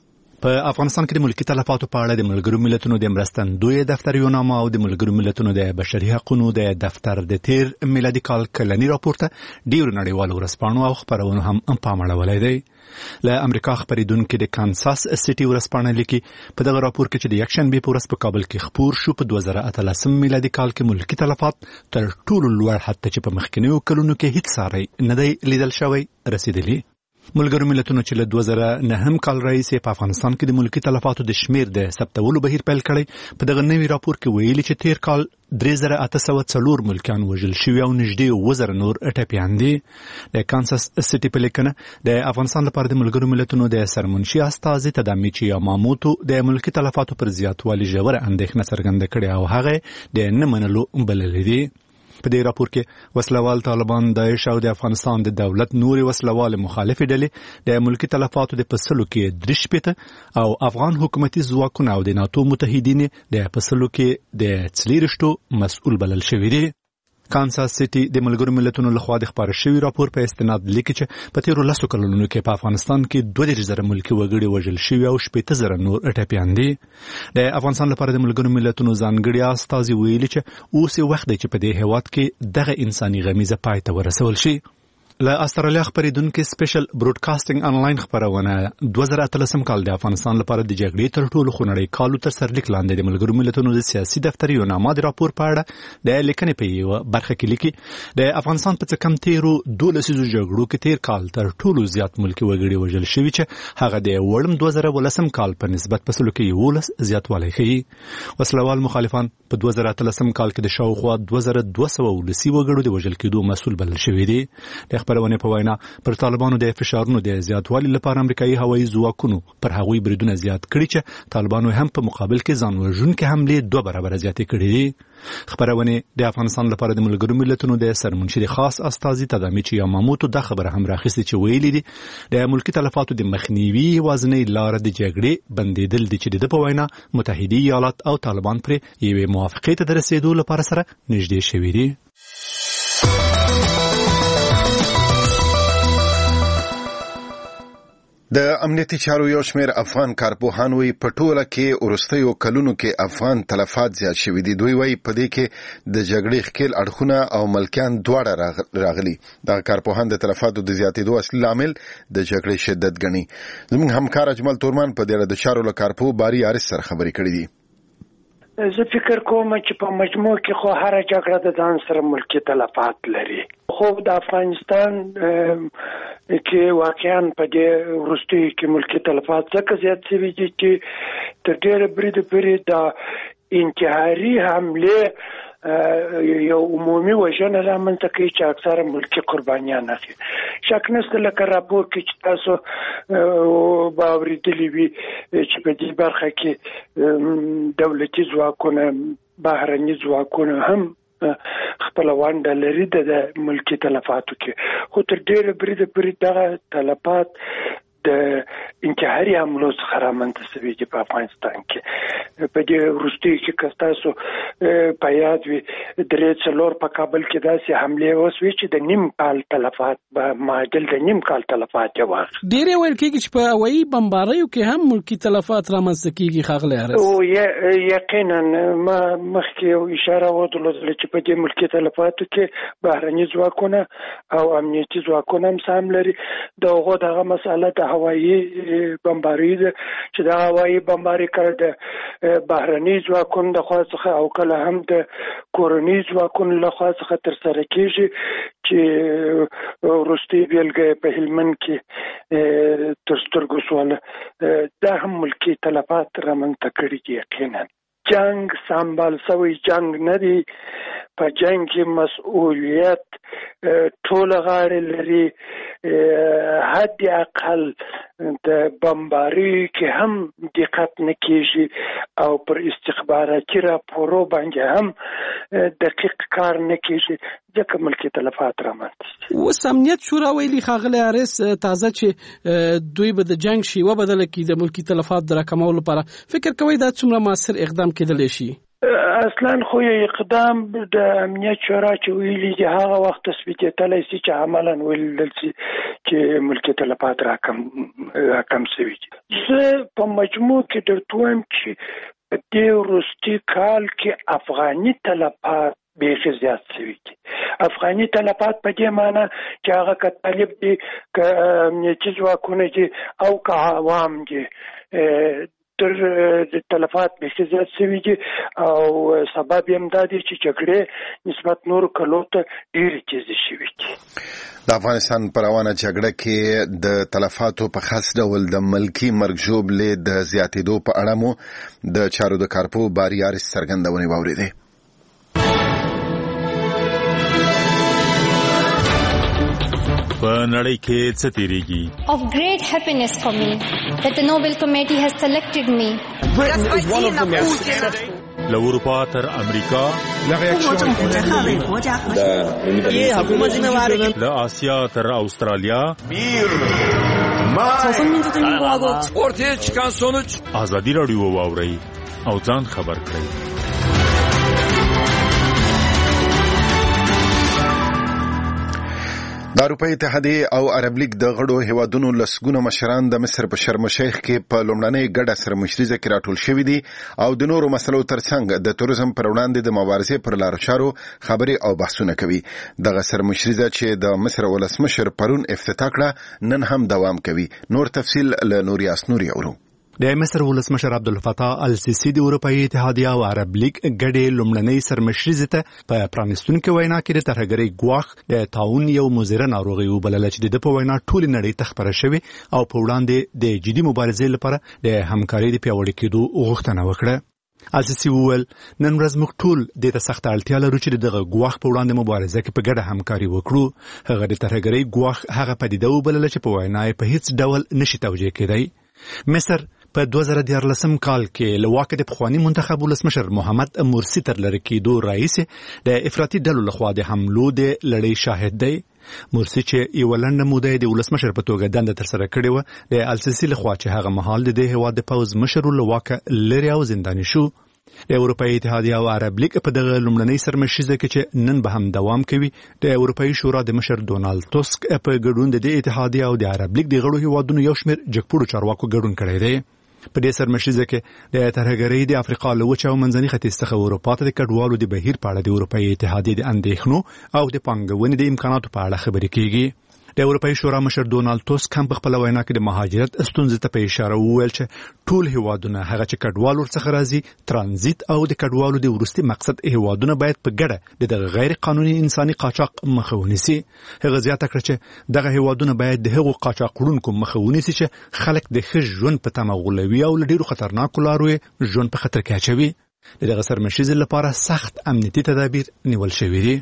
په افغانستان کې د ملکی تلفاتو په اړه د ملګرو ملتونو د مرستندوی دفتر یو نامه او د ملګرو ملتونو د بشري حقوقو د دفتر د تیر میلادي کال کلنی راپور ته ډیر نړیوال ورسپانو او خبرونه هم پام اړولای دی. له امریکا خبرېدونکو د کانساس سټي ورسپانه لیکي په دغه راپور کې چې د یک شنبه په ورځ په کابل کې خبر شو په دوه زره اتلسم میلادي کال کې ملکی تلفات تر ټولو لوړ حد ته چې په مخکینیو کلونو کې هیڅ ساری نه دی لیدل شوی رسیدلی. ملګرو ملتونو چې له دوه زره نهم کال راهیسې په افغانستان کې د ملکی تلفاتو د شمیر د ثبتولو بهیر پیل کړی. په دغه نوي راپور کې ویلي چې تیر کال درې زره اته سوه څلور ملکیان وژل شوي او نږدې اووه زره نور ټپیان دي. د کانساس سټي په لیکنه د افغانستان لپاره د ملګرو ملتونو د سرمنشي استازي تدامیچی یاماموتو د ملکی تلفاتو پر زیاتوالي ژوره اندېښنه څرګنده کړې او هغه د نه منلو بللې دي. په دې راپور کې وسلوال طالبان داعش او د افغانستان د دولت نوري وسلوال مخالفي ډلې د ملکی تلفاتو د پسلو کې درې شپېته او افغان حکومتي ځواکونه او د ناتو متحدین د پسلو کې د څلېرشتو مسؤل بلل شوي دي. کانساس سټي د ملګرو ملتونو لخوا د خبر شوی راپور په استناد لیکي چې په تیرو لسو کلونو کې په افغانستان کې دوه دېرش زره ملکي وګړي وژل شوي او شپېته زره نور ټپیان دي. د افغانستان لپاره د ملګرو ملتونو ځانګړي استازي ویلي چې اوس وخت دی چې په دې هیواد کې دغه انساني غمیزه پای ته ورسول شي. له استرالیا خبرېدونکو سپیشل براډکاسټینګ انلاین خبرونه دوه زره اتلسم کال د افغانستان لپاره د جګړې تر ټولو خونړۍ کالو تر سرلیک لاندې د ملګرو ملتونو د سیاسي دفتر یو نامه د راپور په اړه د لیکنې په یوه برخه کې لیکي د افغانستان په څه کم تیرو دوه لسیزو جګړو کې تیر کال تر ټولو زیات ملکي وګړي وژل شوي چې هغه د وړم دوه زره ولسم کال په نسبت په سلو کې یولس زیاتوالی ښیي. وسلوال مخالفان په دوه زره اتلسم کال کې د شاوخوا دوه زره دوه سوه ولسي وګړو د وژل کېدو مسؤل بلل شوي دي. د خبرونه په وینا پر طالبانو د فشارونو د زیاتوالي لپاره امریکایي هوایي ځواکونو پر هغوی بریدونه زیات کړي چې طالبانو هم په مقابل کې ځان وژونکي حملې دوه برابره زیاتې کړي دي. خبرونه د افغانستان لپاره د ملګرو ملتونو د سرمنشي خاص استازي تدامیچی یاماموتو د خبره هم راخیستي چې ویلي دي د ملکی تلفاتو د مخنیوي وازنې لار د جګړې بندیدل دي چې د په وینا متحده ایالات او طالبان پر یوې موافقې ته رسیدو لپاره سره نږدې شوي دي. د امنیتي چارو یو شمېر افغان کارپوهان وایي په ټوله کې وروستیو کلونو کې افغان تلفات زیات شوي دي. دوی وایي په دې کې د جګړې ښکېل اړخونه او ملکیان دواړه راغلي. دغه کارپوهان د تلفاتو د زیاتېدو اصلي لامل د جګړې شدت ګڼي. زموږ همکار اجمل تورمان په دې اړه د چارو له کارپوه باري عارض سره خبرې کړې دي. زه فکر کوم چې په مجموع کې خو هر جګړه د ځان سره ملکی تلفات لري. خو د افغانستان کې واقعا په دې وروستیو کې ملکی تلفات ځکه زیات شوي دي چې تر ډېره بریده پورې د انتحاري حملې یو عمومي وژنه رامنځته کوي چې اکثره ملکی قربانیان اخلي. شک نشته لکه راپور کې چې تاسو به اورېدلي وي چې په دې برخه کې دولتي ځواکونه بهرني ځواکونه هم خپل ونډه لري د ملکی تلفاتو کې. خو تر ډېره بریده پورې دغه تلفات د انتحاري حملو څخه رامنځته شوي دي په افغانستان کې. په دې وروستیو کې که تاسو په یاد وي درې څلور په کابل کې داسې حملې وسوې چې د نیم کال تلفات به معادل د نیم کال تلفات یې واخلي. ډېرې ویل کېږي چې په هوایي بمباریو کې هم ملکي تلفات رامنځته کېږي ښاغلی حارث. او یقینا ما مخکې یو اشاره ودرلودله چې په دې ملکي تلفاتو کې بهرني ځواکونه او امنیتي ځواکونه هم سهم لري. د هغو دغه مسئله د هوایي بمباري ده چې د هوایي بمباري کله د بهرني ځواکونو د خوا څخه او کله هم د کورني ځواکونو له خوا څخه ترسره کېږي چې وروستۍ بېلګه په هلمند کې تر سترګو شوله. دا هم ملکي تلفات رامنځته کړي دي. یقینا جنگ سمبال سوی جنگ نه دی. په جنگ کې مسؤلیت ټول غاړې لري. حد اقل د بمباري کې هم دقت نه کېږي او پر استخباراتي راپورو باندې هم دقیق کار نه کېږي ځکه ملکي تلفات رامنځته. اوس امنیت شورا ویلي ښاغلی حارث تازه چې دوی به د جنگ شیوه بدله کړي د ملکي تلفات د راکمولو لپاره. فکر کوئ دا څومره مؤثر اقدام کېدلی شي؟ اصلا خو یو اقدام د امنیت شورا چې ویلي دي هغه وخت تثبیتېدلی شي چې عملا ولیدل شي چې ملکي تلفات راکم راکم شوي دي. زه په مجموع کې درته وایم چې په دې وروستي کال کې افغاني تلفات بیخي زیات شوي دي. افغاني تلفات په دې معنی چې هغه که طالب دي که امنیتي ځواکونه دي او که عوام دي تر تلفات بیخي زیات شوي دي او سبب یې هم دا دی چې جګړې نسبت نورو کلو ته ډېرې تیزې شوي دي. د افغانستان په روانه جګړه کې د تلفاتو په خاص ډول د ملکي مرګ ژوبلې د زیاتېدو په اړه مو د چارو د کارپو باري حارث څرګندونې واورېدې. په نړۍ کې څه تیریږي؟ Of great happiness for me that the Nobel Committee has selected me. Britain is one of the most له اروپا تر امریکا، له آسیا تر استرالیا، ortaya çıkan sonuç ازادي راډیو واورئ او ځان خبر کړئ. د اروپایي اتحادیې او عرب لیګ د غړو هیوادونو لسګونه مشران د مصر په شرم الشیخ کې په لومړنۍ ګډه سرمشریزه کې راټول شوي دي او د نورو مسلو ترڅنګ د توریزم پر وړاندې د مبارزې پر لارو چارو خبرې او بحثونه کوي. دغه سرمشریزه چې د مصر ولسمشر پرون افتتاح کړه نن هم دوام کوي. نور تفصیل له نوریاس نوري اورو. د مصر ولسمشر عبدالفتاح السیسی د اروپایي اتحادیه او عرب لیګ ګډې لومړنۍ سرمشریزې ته په پرانیستونکې وینا کې د ترهګرۍ ګواښ د طاعون یو مضره ناروغي وبلله چې د په وینا ټولې نړۍ ته خپره شوې او په وړاندې د جدي مبارزې لپاره د همکارۍ د پیاوړي کېدو غوښتنه وکړه. السیسی وویل نن ورځ موږ ټول دې ته سخته اړتیا لرو چې دغه ګواښ په وړاندې مبارزه کې په ګډه همکاري وکړو. هغه د ترهګرۍ ګواښ هغه پدیده وبلله چې په وینا یې په هیڅ ډول نشي توجیه کېدی. مصر په دوه زره دیارلسم کال کې له واکه د پخواني منتخب ولسمشر محمد مرسی تر لرې کېدو راهیسې د افراطي ډلو لخوا د حملو د لړۍ شاهد دی. مرسی چې یو لنډه موده د ولسمشر په توګه دنده ترسره کړې وه د السیسی لخوا چې هغه مهال د دې هېواد د پوځ مشر له واکه لرې او زنداني شو. د اروپایي اتحادیه او عرب لیګ په دغه لومړنۍ سرمشریزه کې چې نن به هم دوام کوي د اروپایي شورا د مشر ډونالد ټسک په ګډون د دې اتحادیه او د عرب لیګ د غړو هیوادونو یو شمېر جګپوړو چارواکو ګډون کړی دی. په دې سرمشریزه کې د ترهګرۍ د افریقا له وچې او منځني ختیځ څخه اروپا ته د کډوالو د بهیر په اړه د اروپایي اتحادیې د اندېښنو او د پانګونې د امکاناتو په اړه خبرې کیږي. د اروپایي شورا مشر ډونالد ټسک هم په خپل وینا کې د مهاجرت ستونزې ته په اشاره وویل چې ټول هیوادونه هغه چې کډوال ورڅخه راځي ترانزیت او د کډوالو د وروستي مقصد هیوادونه باید په ګډه د دغه غیر قانوني انساني قاچاق مخه ونیسي. هغه زیاته کړه چې دغه هیوادونه باید د هغو قاچاق وړونکو مخه ونیسي چې خلک د ښه ژوند په تمه غولوي او له ډېرو خطرناکو لارو یې ژوند په خطر کې اچوي. د دغه سرمشریزې لپاره سخت امنیتي تدابیر نیول شوي دي.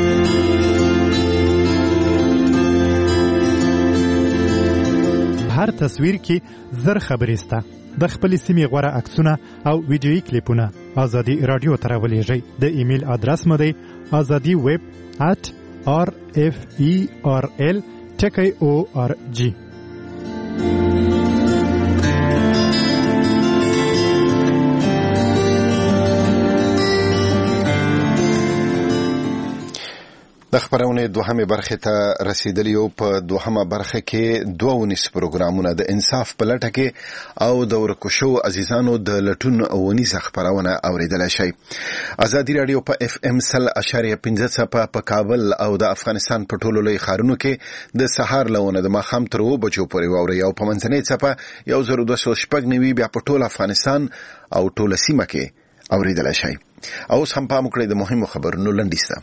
هر تصویر کې زر خبرې سته. د خپلې سیمې غوره عکسونه او ویډیویي کلیپونه ازادي راډیو ته راولېږئ. د ایمیل ادرس مو دی ازادي ویب ات آر اف ای آر ال ټکی او آر جی. د خبرونه دوهمه برخه ته رسیدلی او په دوهمه برخه کې دوه ونیس پروګرامونه د انصاف په لټه کې او د ورکوشو عزیزانو د لټون ونیس خبرونه اوریدل شي. ازادي رادیو په اف ام صفر اشاریه پنځه څپه په کابل او د افغانستان په ټولو لوی ښارونو کې د سهار لونه د ماخام تر و بجو پورې واوري او په منځنۍ څپه یو زر دوه سوه شپږ نوي بیا په ټول افغانستان او ټول سیمه کې اوریدل شي. اوس هم پام وکړئ د مهمو خبرونو لنډیسته.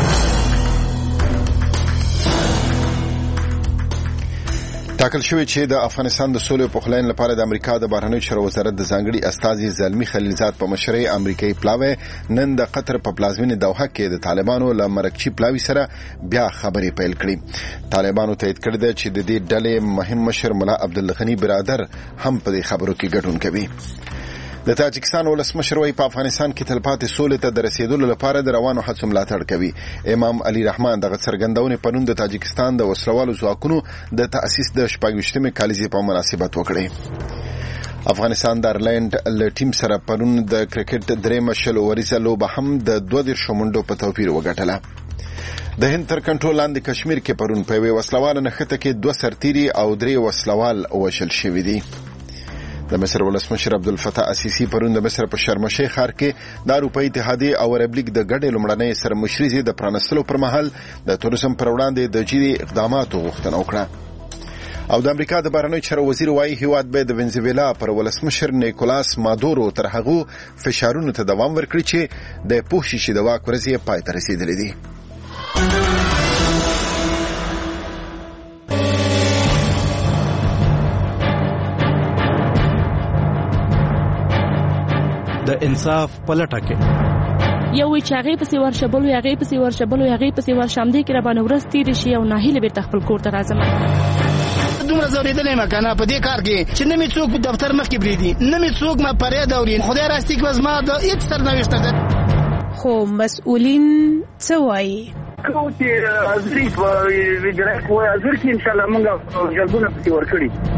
ټاکل شوی چې د افغانستان د سولې په خلاین لپاره د امریکا د بهرنیو چارو وزارت د ځانګړي استازي زلمی خلیلزاد په مشرۍ امریکایي پلاوی نن د قطر په پلازمینه دوحه کې د طالبانو له مرکچی پلاوی سره بیا خبرې پیل کړې. طالبانو تایید کړی دی چې د دې ډلې مهم مشر ملا عبدالغنی برادر هم په دې خبرو کې ګډون کوي. د تاجکستان ولسمشر وايي په افغانستان کې تلپاتې سولې ته د رسیدلو لپاره د روانو هڅو ملاتړ کوي. امام علي رحمان دغه څرګندونې په نوم د تاجکستان د وسلوالو ځواکونو د تأسیس د شپږویشتمې کالیزې په مناسبت وکړې. افغانستان د آیرلینډ له ټیم سره پرون د کرکټ درېمه شل اوریزه لوبه هم د دوه دېرشو منډو په توپیر وګټله. د هند تر کنټرول لاندې کشمیر کې پرون په یوې وسلواله نښته کې دوه سرتیري او درې وسلوال وژل شوي دي. د مصر ولسمشر عبدالفتاح السیسی پرون د مصر په شرم الشیخ ښار کې د اروپایي اتحادیې او عرب لیګ د ګډې لومړنۍ سرمشري د پرانستلو پر مهال د توریزم پر وړاندې د جدي اقداماتو غوښتنه وکړه. او د امریکا د بهرنیو چارو وزیر وايي هیواد به د وینزویلا پر ولسمشر نیکولاس مادورو تر هغه فشارونو ته دوام ورکړي چې د پوه شي چې د واک ورځې پای ته رسیدلې دي. د انصاف پلټه کې یو وی چې هغه پسې ورشبل وي هغه پسې ورشبل وي هغه پسې ورشامدې کې را باندې ورځ تیر شي او ناهیله بیرته خپل کور ته راځم. دومره زوریدلې ما کنه په دې کار کې چې نه می څوک په دفتر مخ کې بریدي نه می څوک ما پرې دورین خدای راستي کې وز ما د هیڅ سرنوشت ده. خو مسؤلین څه وایي کو چې ازري په ویډرک وای ازر کې ان شاء الله موږ جلبونه پکې ورکړي.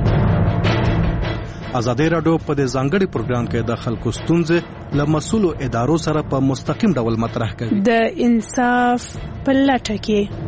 ازادي رادیو په دې ځانګړي پروګرام کې د خلکو ستونزې له مسؤلو ادارو سره په مستقیم ډول مطرح کوي. د انصاف په لټه کې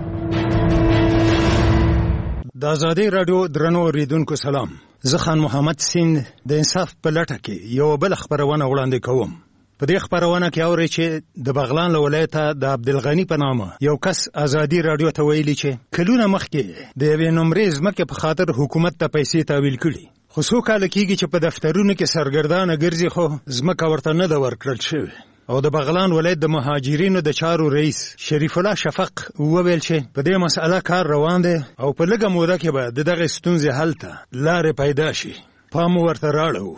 د ازادي رادیو درنو اوریدونکو سلام. زه خان محمد سیند د انصاف په لټه کې یو بل خبرونه وړاندې کوم. په دې خبرونه کې اوري چې د بغلان ولایت د عبدالغنی په نامه یو کس ازادي رادیو ته ویلي چې کلونه مخکې د یوې نمرې ځمکې په خاطر حکومت ته پیسې تحویل کړي. خو څو کاله کېږي چې په دفترونو کې سرګردانه ګرځي خو ځمکه ورته نه ده ورکړل شوې. او د بغلان ولایت د مهاجرینو د چارو رئیس شریف الله شفق وویل چې په دې مسأله کار روان دی او په لږه موده کې به د دغه ستونزې حل ته لارې پیدا شي. پام ورته راړو.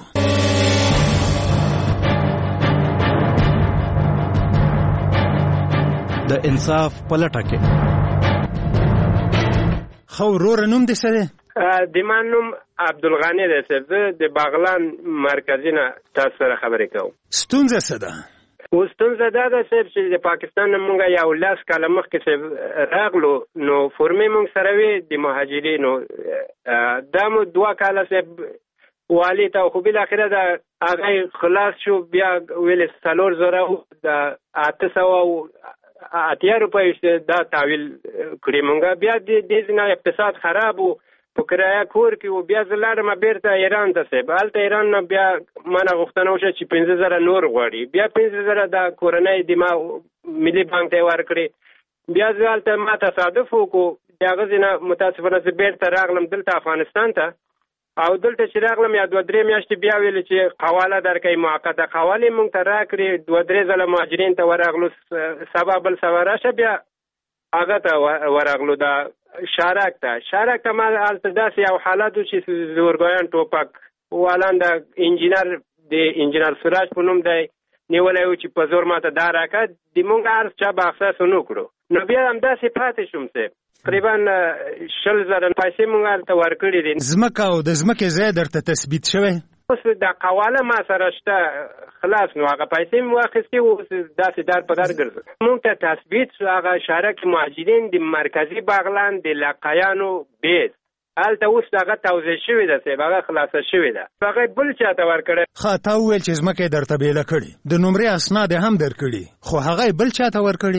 د انصاف پلټه کې خو ورور نوم دې څه دی؟ د ما نوم عبدالغنی دی صاحب. زه د بغلان مرکزي نه تاسو سره خبرې کوم. ستونزه څه ده؟ اوس ستونزه دا ده صاحب چې د پاکستان نه مونږ یو لس کاله مخکې صاحب راغلو نو فورمې مونږ سره وې د مهاجرینو. دا مو دوه کاله صاحب والي ته خو بالاخره د هغه خلاص شو. بیا ویلې څلور زره د اته سوه اتیا روپۍ دا تحویل کړي مونږ. بیا د دې نه اقتصاد خراب و په کرایه کور کې و. بیا زه لاړم بیرته ایران ته صاحب. هلته ایران نه بیا مانه غوښتنه وشوه چې پنځه زره نور غواړي. بیا پنځه زره د کورنۍ د ما ملي بانک ته یې ورکړې. بیا زه هلته ما تصادف وکړو د هغه ځای نه متاسفانه زه بیرته راغلم دلته افغانستان ته. او دلته چې راغلم یا دوه درې میاشتې بیا ویلې چې حواله درکوي موقته. حوالې مونږ ته راکړې. دوه درې ځله مهاجرین ته ورغلو. سبا بل سبا راشه بیا هغه ته ورغلو دا شارک ته. شارک ته ما هلته داسې یو حالت و چې زورګویان ټوپک والان د انجینر د انجینر سراج په نوم دی نیولی و چې په زور ماته دا راکړه. د مونږ هر چا به اختصاص ونه کړو. نو بیا همداسې پاتې شوم صاحب. تقریبا شل زره پیسې مونږ هلته ورکړي دي. ځمکه او د ځمکې ځای درته تثبیت شوی؟ اوس د قواله ما سره شته خلاص. نو هغه پیسې مو واخیستې اوس داسې دار په دار ګرځم. مونږ ته تثبیت شو هغه شارک مهاجرین د مرکزي بغلان د لقیانو بیس هلته اوس هغه توزیع شوې ده صاحب. هغه خلاصه شوې ده. هغه بل چا ته ورکړی. ښه تا وویل چې ځمکه یې درته بېله کړې د نمرې اسناد یې هم درکړي خو هغه یې بل چا ته ورکړي؟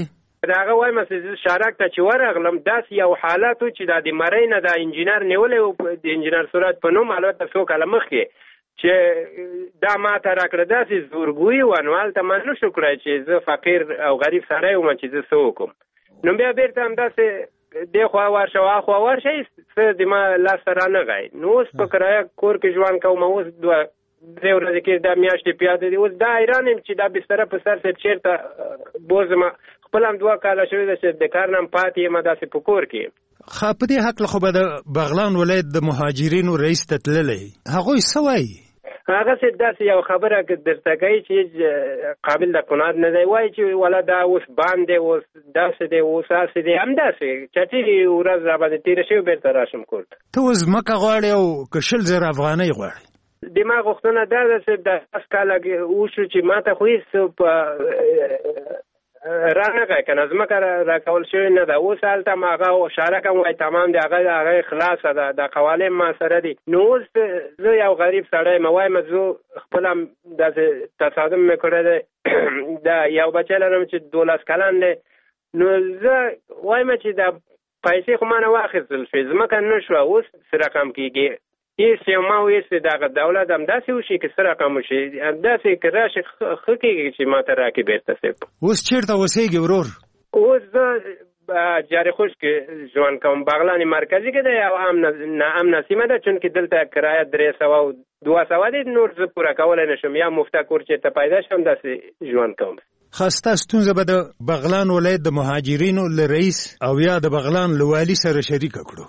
هغه وایم چې شارک ته چې ورغلم داسې یو حالت و چې دا د مرۍ نه دا انجینر نیولی و د انجینر سورت په نوم البته څو کاله مخکې چې دا ما ته راکړه داسې زورګویي وه نو هلته ما نه شو کړی چې زه فقیر او غریب سړی وم چې زه څه وکړم نو بیا بېرته همداسې دې خوا ورشه هاخوا ورشئ څه د ما لاسته رانغی نو اوس په کرایه کور کې ژوند کوم اوس دوه درې ورځې کې دا میاشتې پیاده دي اوس دا حیران یم چې دا بستره په سر صاحب چېرته بوزم خپل هم دوه کاله شوي ده چې د کار نه هم پاتې یم داسې په کور کې خو په دې هکله خو به د بغلان ولایت د مهاجرینو رئیس ته تللی هغوی څه وایي هغسې داسې یو خبره درته کوي چې قابل د قناعت نه دی وایي چې والا دا اوس بند دی اوس داسې دی اوس هسې دی همداسې چټي ورځ راباندې تېره شوي بېرته راشم کور ته ته اوس ځمکه غواړې او که شل زره افغانۍ غواړې د ما غوښتنه دا ده چې د لس کاله وشو چې ما ته خو هېڅ په رانغی که نه ځمکه راکول شوې نه ده اوس هلته هم هغه شارک هم وایي تمام دی هغه هغه خلاصه ده د قوالم ما سره دي نو اوس زه یو غریب سړی یم وایم زه خپل هم داسې تصادم مې کړی دی دا یو بچی لرم چې دولس کلن دی نو زه وایم چې دا پیسې خو ما نه واخیستل شوې ځمکه نه شوه اوس څه رقم کېږي هېڅ یو ما ویستې دغه دولت همداسې وشي که څه رقم وشي همداسې که راشي ښه کېږي چې ما ته راکړي بېرته صاحب اوس چېرته اوسېږي ورور اوس زه جارخوش کې ژوند کوم بغلان مرکزي کې دی او امنه سیمه ده چونکې دلته کرایه درې سوه او دوه سوه دی نور زه پوره کولی نه شم یا مفته کور چېرته پیدا شم داسې ژوند کوم ښه ستا ستونزه به د بغلان ولایت د مهاجرینو له رئیس او یا د بغلان له والي سره شریکه کړو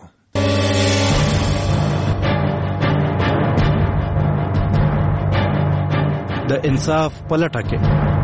د انصاف په لټه کې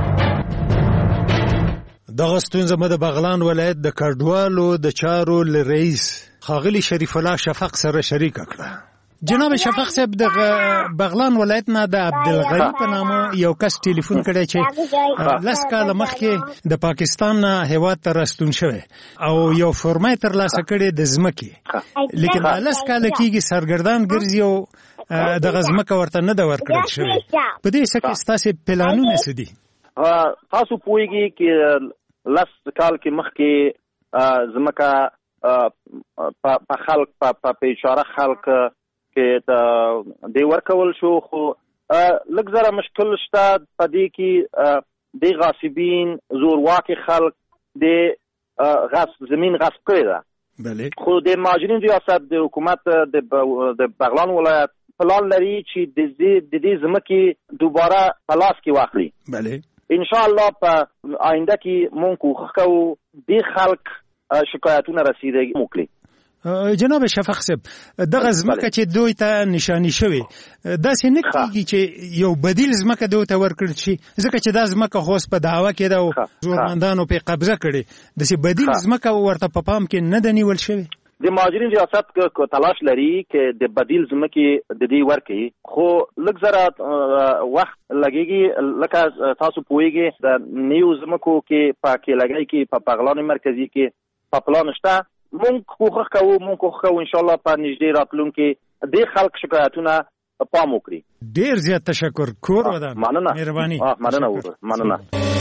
دغه ستونزه مې د بغلان ولایت د کډوالو د چارو له رئیس ښاغلي شریف الله شفق سره شریکه کړه جناب شفق صاحب د بغلان ولایت نه د عبدالغني په نامه یو کس ټلیفون کړی چې لس کاله مخکې د پاکستان نه هېواد ته راستون شوی او یو فورمای ترلاسه کړی د ځمکې لیکن دا لس کاله کېږي سرګردان ګرځي او دغه ځمکه ورته نه ده ورکړل شوې په دې څه کې ستاسې پلانونه څه دي تاسو پوهېږئ چې لس کال کې مخکې ځمکه په خلق په اشاره خلق کې دی ورکول شو خو لږ زره مشکل شته په دې کې د غاصبین زورواکي خلق د غصب زمین غصب کړې ده خو د مهاجرین ریاست د حکومت د بغلان ولایت پلان لري چې د دې ځمکې دوباره په لاس کې واخلي بله ان شاء الله په آینده کې مونږ کوښښ کوو د خلک شکایتونه رسیدګي وکړي جناب شفق صاحب دغه ځمکه چې دوی ته نشانی شوی داسې نه کېږي چې یو بدیل ځمکه دوی ته ورکړل شي ځکه چې دا ځمکه خو اوس په دعوه کې ده او زورمندانو پرې قبضه کړې داسې بدیل ځمکه ورته په پام کې نه ده نیول شوې د مهاجرین ریاست که تلاش لري چې د بدیل ځمکې د دې ورکړي خو لږ زره وخت لګېږي لکه تاسو پوهېږئ د نیو ځمکو کې په کېلګۍ کې په بغلان مرکزي کې په پلان شته مونږ کوښښ کوو مونږ کوښښ کوو انشاءالله په نږدې راتلونکي د خلک شکایتونه پام وکړي ډېر زیات تشکر کور ودان مننه مهرباني مننه مننه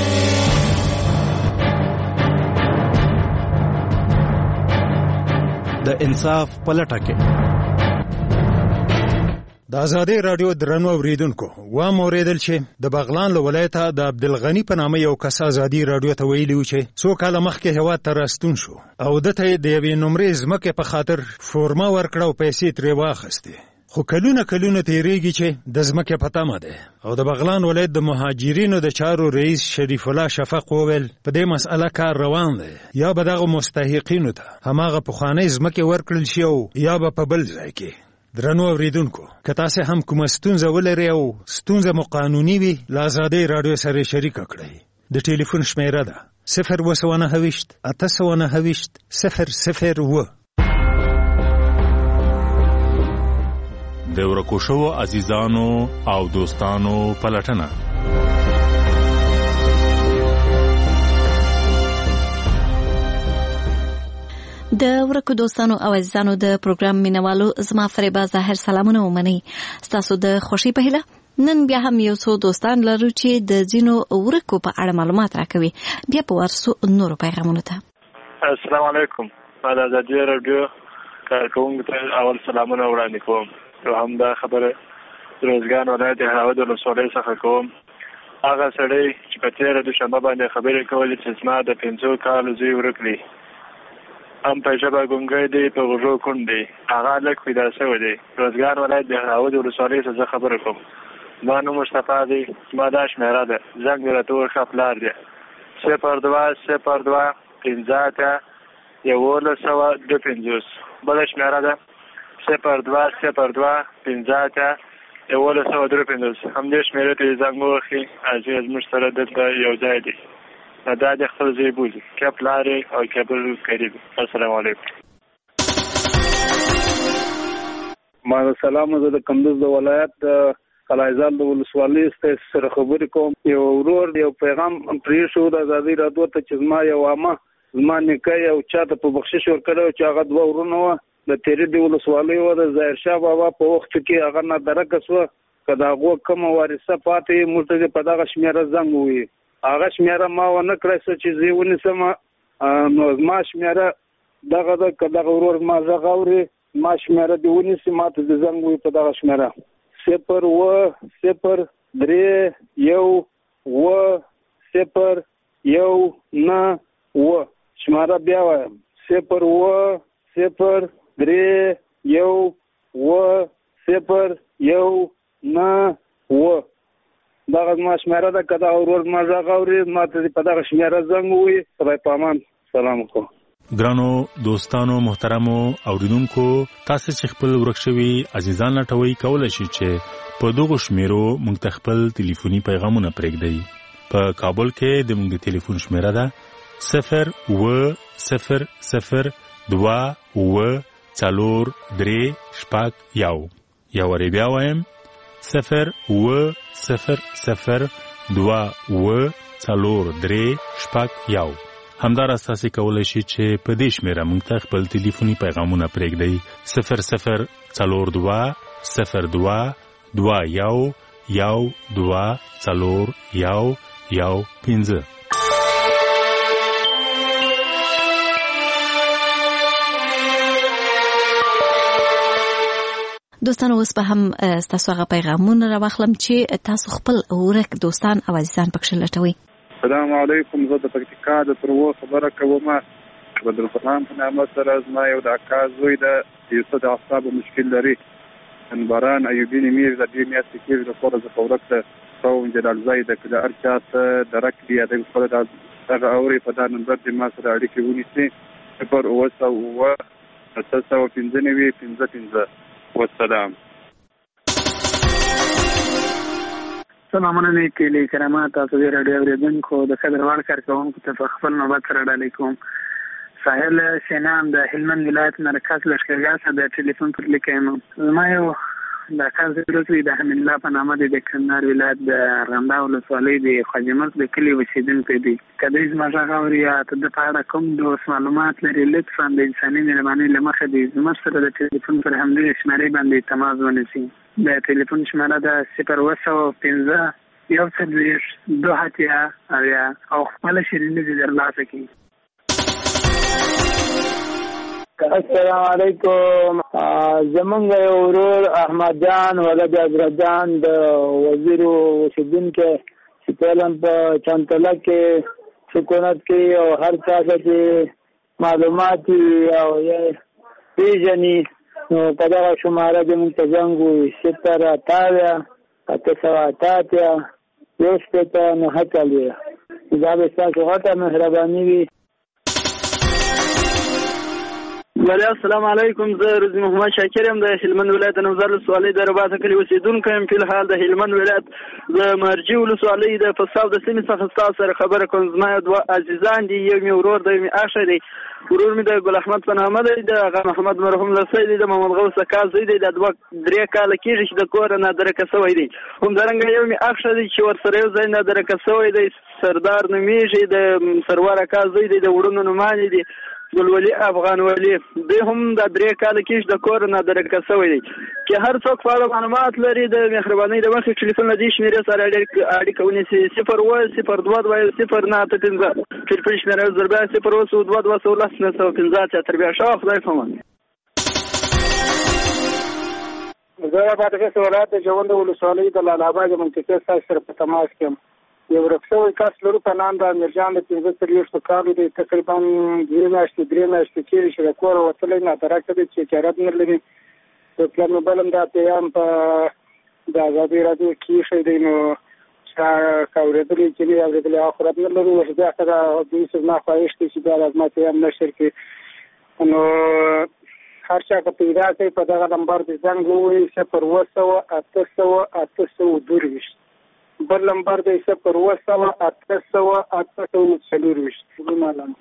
د انصاف په لټه کې د ازادي رادیو درنو اوریدونکو و موریدل چې د بغلان له ولایته د عبدالغني په نامه یو کس ازادي رادیو ته ویلي و چې څو کاله مخکې هېواد ته راستون شو او دته د یوې نمرې ځمکې په خاطر فورمه ورکړه او پیسې ترې واخیستې خو کلونه کلونه تیریږي چې د ځمکې په تمه ده او د بغلان ولایت د مهاجرینو د چارو رئیس شریف الله شفق وویل په دې مسئله کار روان دی یا به دغه مستحقینو ته هماغه پخوانۍ ځمکې ورکړل شي او یا به په بل ځای کې درنو اوریدونکو که تاسې هم کومه ستونزه ولرئ او ستونزه مو قانوني وي له ازادۍ راډیو سره شریکه کړئ د ټلیفون شمیره ده صفر اوه سوه نهه ویشت اته سوه نهه ویشت صفر صفر اوه د ورکو شوو عزیزانو او دوستانو پلټنه د ورکو دوستانو او عزیزانو د پروګرام مینوالو زما فریبا ظاهر سلامونه ومني ستاسو د خوشي په هیله نن بیا هم یو څو دوستان لرو چې د ځینو ورکو په اړه معلومات راکوي. بیا په ورسو نورو پیغامونو ته. السلام علیکم. ما د ازادي رادیو کارکونکو ته اول سلامونه وړاندې کوم. او هم دا خبره روزګان ولایت هاود ولسوالۍ څخه کوم. هغه سړی چې په تېره دوشنبه باندې خبرې کولې چې زما د پنځو کالو زوی ورک دی، هم په ژبه ګونګی دی، په غوږو کوڼ دی، هغه لږ پیدا شوی دی. روزګان ولایت د هاود ولسوالۍ څخه زه خبره کوم. زما نوم مصطفی دی. زما دا شمېره ده، زنګ مې راته وښه پلار دی صفر دوه صفر دوه پنځه اته یولس سوه دوه پنځوس. بله شمېره ده صفر دوه صفر دوه پنځه اته یولس سوه دوه پنځوس. همدې شمېرې ته یې زنګ ووهي، هغې زموږ سره دلته یو ځای دی. دا د خپل ځای بولي، که پلار او که بل قریب. السلام علیکم. ما سلام. زه د کندوز د ولایت د قلعهزال د ولسوالۍ سره خبرې کوم. یو ورور یو پیغام پرېښود د ازادي راډیو ته چې زما یو عمه زما نیکه یو چا ته په بخشش ورکړی چې هغه دوه ورونه وه، د تیرې د ولسوالۍ وه، د ظاهرشاه بابا په وخت کې هغه نادرکه سوه. که د هغو کومه وارثه پاتې موږ ته دې په دغه شمېره زنګ ووهي. هغه شمېره ما ونه کړی څه چې زه یې ونیسم. نو زما شمېره دغه ده، که دغه ورور ما غږ اوري ما شمېره دې ونیسي، ما ته دې زنګ ووهي په دغه شمېره صفر اووه صفر درې یو اووه صفر یو نهه اووه. شمېره بیا وایم صفر اووه صفر درې یو اووه صفر یو نهه اووه. دغه زما شمېره ده، که دغه ورور ما غږ اوري ما ته په دغه شمېره زنګ ووهي. خدای په امان. سلام علیکم. ګرانو دوستانو محترمو اوریدونکو، تاسو چې خپل ورک شوي عزیزان لټوي کولای شئ چې په دغه شمیرو موږ ته خپل ټلیفوني پیغامونه پرېږدئ. په کابل کې د موږ د ټلیفون شمیره ده صفر اووه صفر صفر دوه اووه څلور درې شپږ یو. یو وارې بیا وایم صفر اووه صفر صفر دوه اووه څلور درې شپږ یو. همداراز تاسو کولای شئ چې په دې شمیره موږ ته خپل ټلیفوني پیغامونه پرېږدئ صفر صفر څلور دوه صفر دوه دوه یو یو دوه څلور یو یو پنځه. دوستانو اوس به هم ستاسو هغه پیغامونه راواخلم چې تاسو خپل ورک دوستان او عزیزان پکښې لټوئ. السلام علیکم. زه د پکتیکا د ترو خبره کوم. بدرالسلام په نامه سره زما یو د اکا زوی د یوسف د اعصابو مشکل لري. باران ایوبي نمیر د دې میاشتې کې د خپل د فورکته قوم جلال زای د کله ارچاته درک دی د خپل د هغه اوري په دا نمبر د ما سره اړیکې ونیسي پر اوسه او اساسه او پنځه نوي پنځه پنځه. والسلام. سلامونه نیکې کرامات. تاسو د راډیو اوریدونکو د قدر وړ کارکوونکو ته په خپل نوبت سره ډالۍ کوم. ساحل شینام د هلمند ولایت مرکز لښکرګاه څخه د ټلیفون پر لیک یم. زما یو د اکا زوی د حمید الله په نامه د کندهار ولایت د ارغنداو ولسوالۍ د خواجه مرګ د کلي اوسېدونکی دی. که دی زما غږ اوري یا ته د په اړه کوم ډول معلومات لري، لطفا د انساني مهربانۍ له مخې د زموږ سره د ټلیفون پر همدې شمېرې باندې تماس ونیسي. د ټلیفون شمېره ده صفر اووه سوه پنځه یو څلوېښت دوه اتیا اویا او خپله شیریني دې ترلاسه کړي. السلام علیکم. زمونږ یو ورور احمد جان ولد حضرت جان د وزیر اوسېدونکی چې فعلا په چنتله کې سکونت کې او هر چا کې معلومات او پیژني، نو په دغه شماره د موږ ته زنګ ووهي صفر اته اویا اته سوه اته اتیا یو شپېته نهه څلوېښت. دا به ستاسو غټه مهرباني وي. بله السلام علیکم. زه روزي محمد شاکر یم د هلمند ولایت نوزار ولسوالۍ د رباطه کلي اوسېدونکی یم. فی الحال د هلمند ولایت د مرجې ولسوالۍ د فستاو د سیمې څخه ستاسو سره خبره کوم. زما دوه عزیزان دي، یو مې ورور دی، مې اخښی دی. ورور مې د ګل احمد په نامه دی، د هغه محمد مرحوم لسی دی، د محمد غوث اکا زوی دی. دا دوه درې کاله کېږي چې د کوره نادرکه سوی دی. همدارنګه یو مې اخښی دی چې ورسره یو ځای نادرکه سوی دی، سردار نومیږي، د سرور اکا زوی دی، د وړونو نومانې دي. ګلولي افغان ولي دوی هم د درې کاله کېږي د کور نه درکه شوی دی چې هر څوک په اړه معلومات لري د مهربانۍ د مخې ټلیفون له دې شمېرې سره اړیکه ونیسي صفر اووه صفر دوه دوه صفر نه اته پنځه ټلیفون شمېره زر بیا صفر اووه سوه دوه دوه سوه لس نه سوه پنځه اتیا تر بیا ښه خدای پامان. زه پاتې ولایت د جوند ولسوالۍ د لال اباد منطقې ستاسو سره په تماس کې یم. یو ورک شوی کس لرو په نام د امیرجان د پنځه څلوېښتو کالو دی، تقریبا دوې میاشتې درې میاشتې کېږي چې د کوره وتلی نادرکه دی چې چارت نه لري. د پلان مو بل هم دا پیغام په د ازادۍ راډیو کې ایښی دی، نو چا که اورېدلی چې نه یې اورېدلی هغه خو رد نه لرو. اوس بیا که دا دوی زما خواهش دی چې بیا د زما پیغام نشر کړي، نو هر چا که پیدا کوي په دغه نمبر د زنګ ووهي صفر اووه سوه اته سوه اته سوه درویشت، بل نمبر دی صفر اووه سوه اته سوه اته سوه څلورویشت.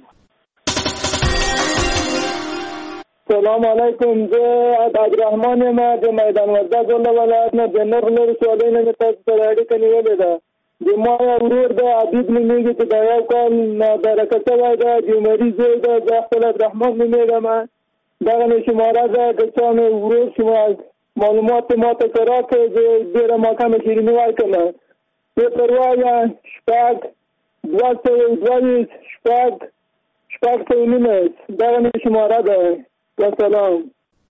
سلام علیکم، زه عبدالرحمن یم د میدان وردګ ولایت نه د نغلو ولسوالۍ نه مې تاسو سره اړیکه نیولې ده. د ما ورور د حبیب نومېږي چې دا یو کال نادرکه شوی ده، د عمري زوی ده، زه خپل عبدالرحمن نومېږم. دغه مې شماره ده د چا مې ورور چې معلومات ما ته راکړې، زه ډېره ماښامه شیریني ورکړله. صفر اووه شپږ دوه سوه دوه شپږ شپږ سوه نولس، دغه مې شماره ده. والسلام.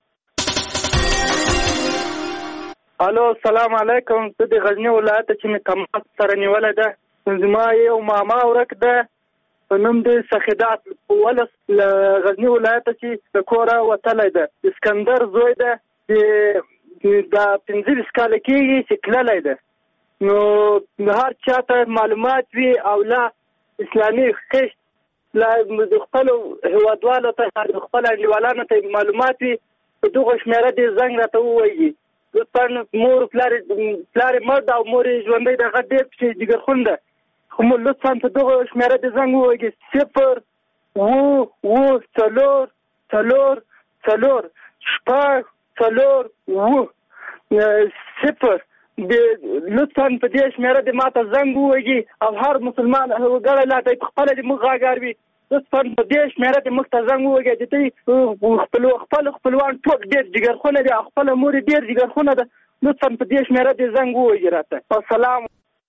الو السلام علیکم، زه د غزني ولایت چې مې تماس سره نیولی ده، زما یو ماما ورک ده په نوم د سخیدات ولس له غزني ولایت چې د کوره وتلی ده. اسکندر زوی ده، د پنځلس کاله کېږي چې تللی ده. نو هر چا ته معلومات وي او لا اسلامي خشت لا د خپلو هېوادوالو ته د خپلو انډیوالانو ته معلومات وي، په دغه شمېره دې زنګ راته ووایي. لطفا مور پلار پلار مرد او مور ژوندی د هغه ډېر پسې جګرخون ده، خو مو لطفا په دغه شمېره دې زنګ ووایي صفر اووه اووه څلور څلور څلور شپږ څلور اووه صفر. لطفا په دې شمېره دې ما ته زنګ ووایي او هر مسلمان وګړی لا ته په خپله دې موږ غږ اروي. لطفا په دې شمېره دې موږ ته زنګ ووایي چې دوی خپل خپلوان ټول ډېر جګرخونه دي او خپله مور یې ډېر جګرخونه ده. لطفا په دې شمېره دې زنګ ووایي راته. السلام.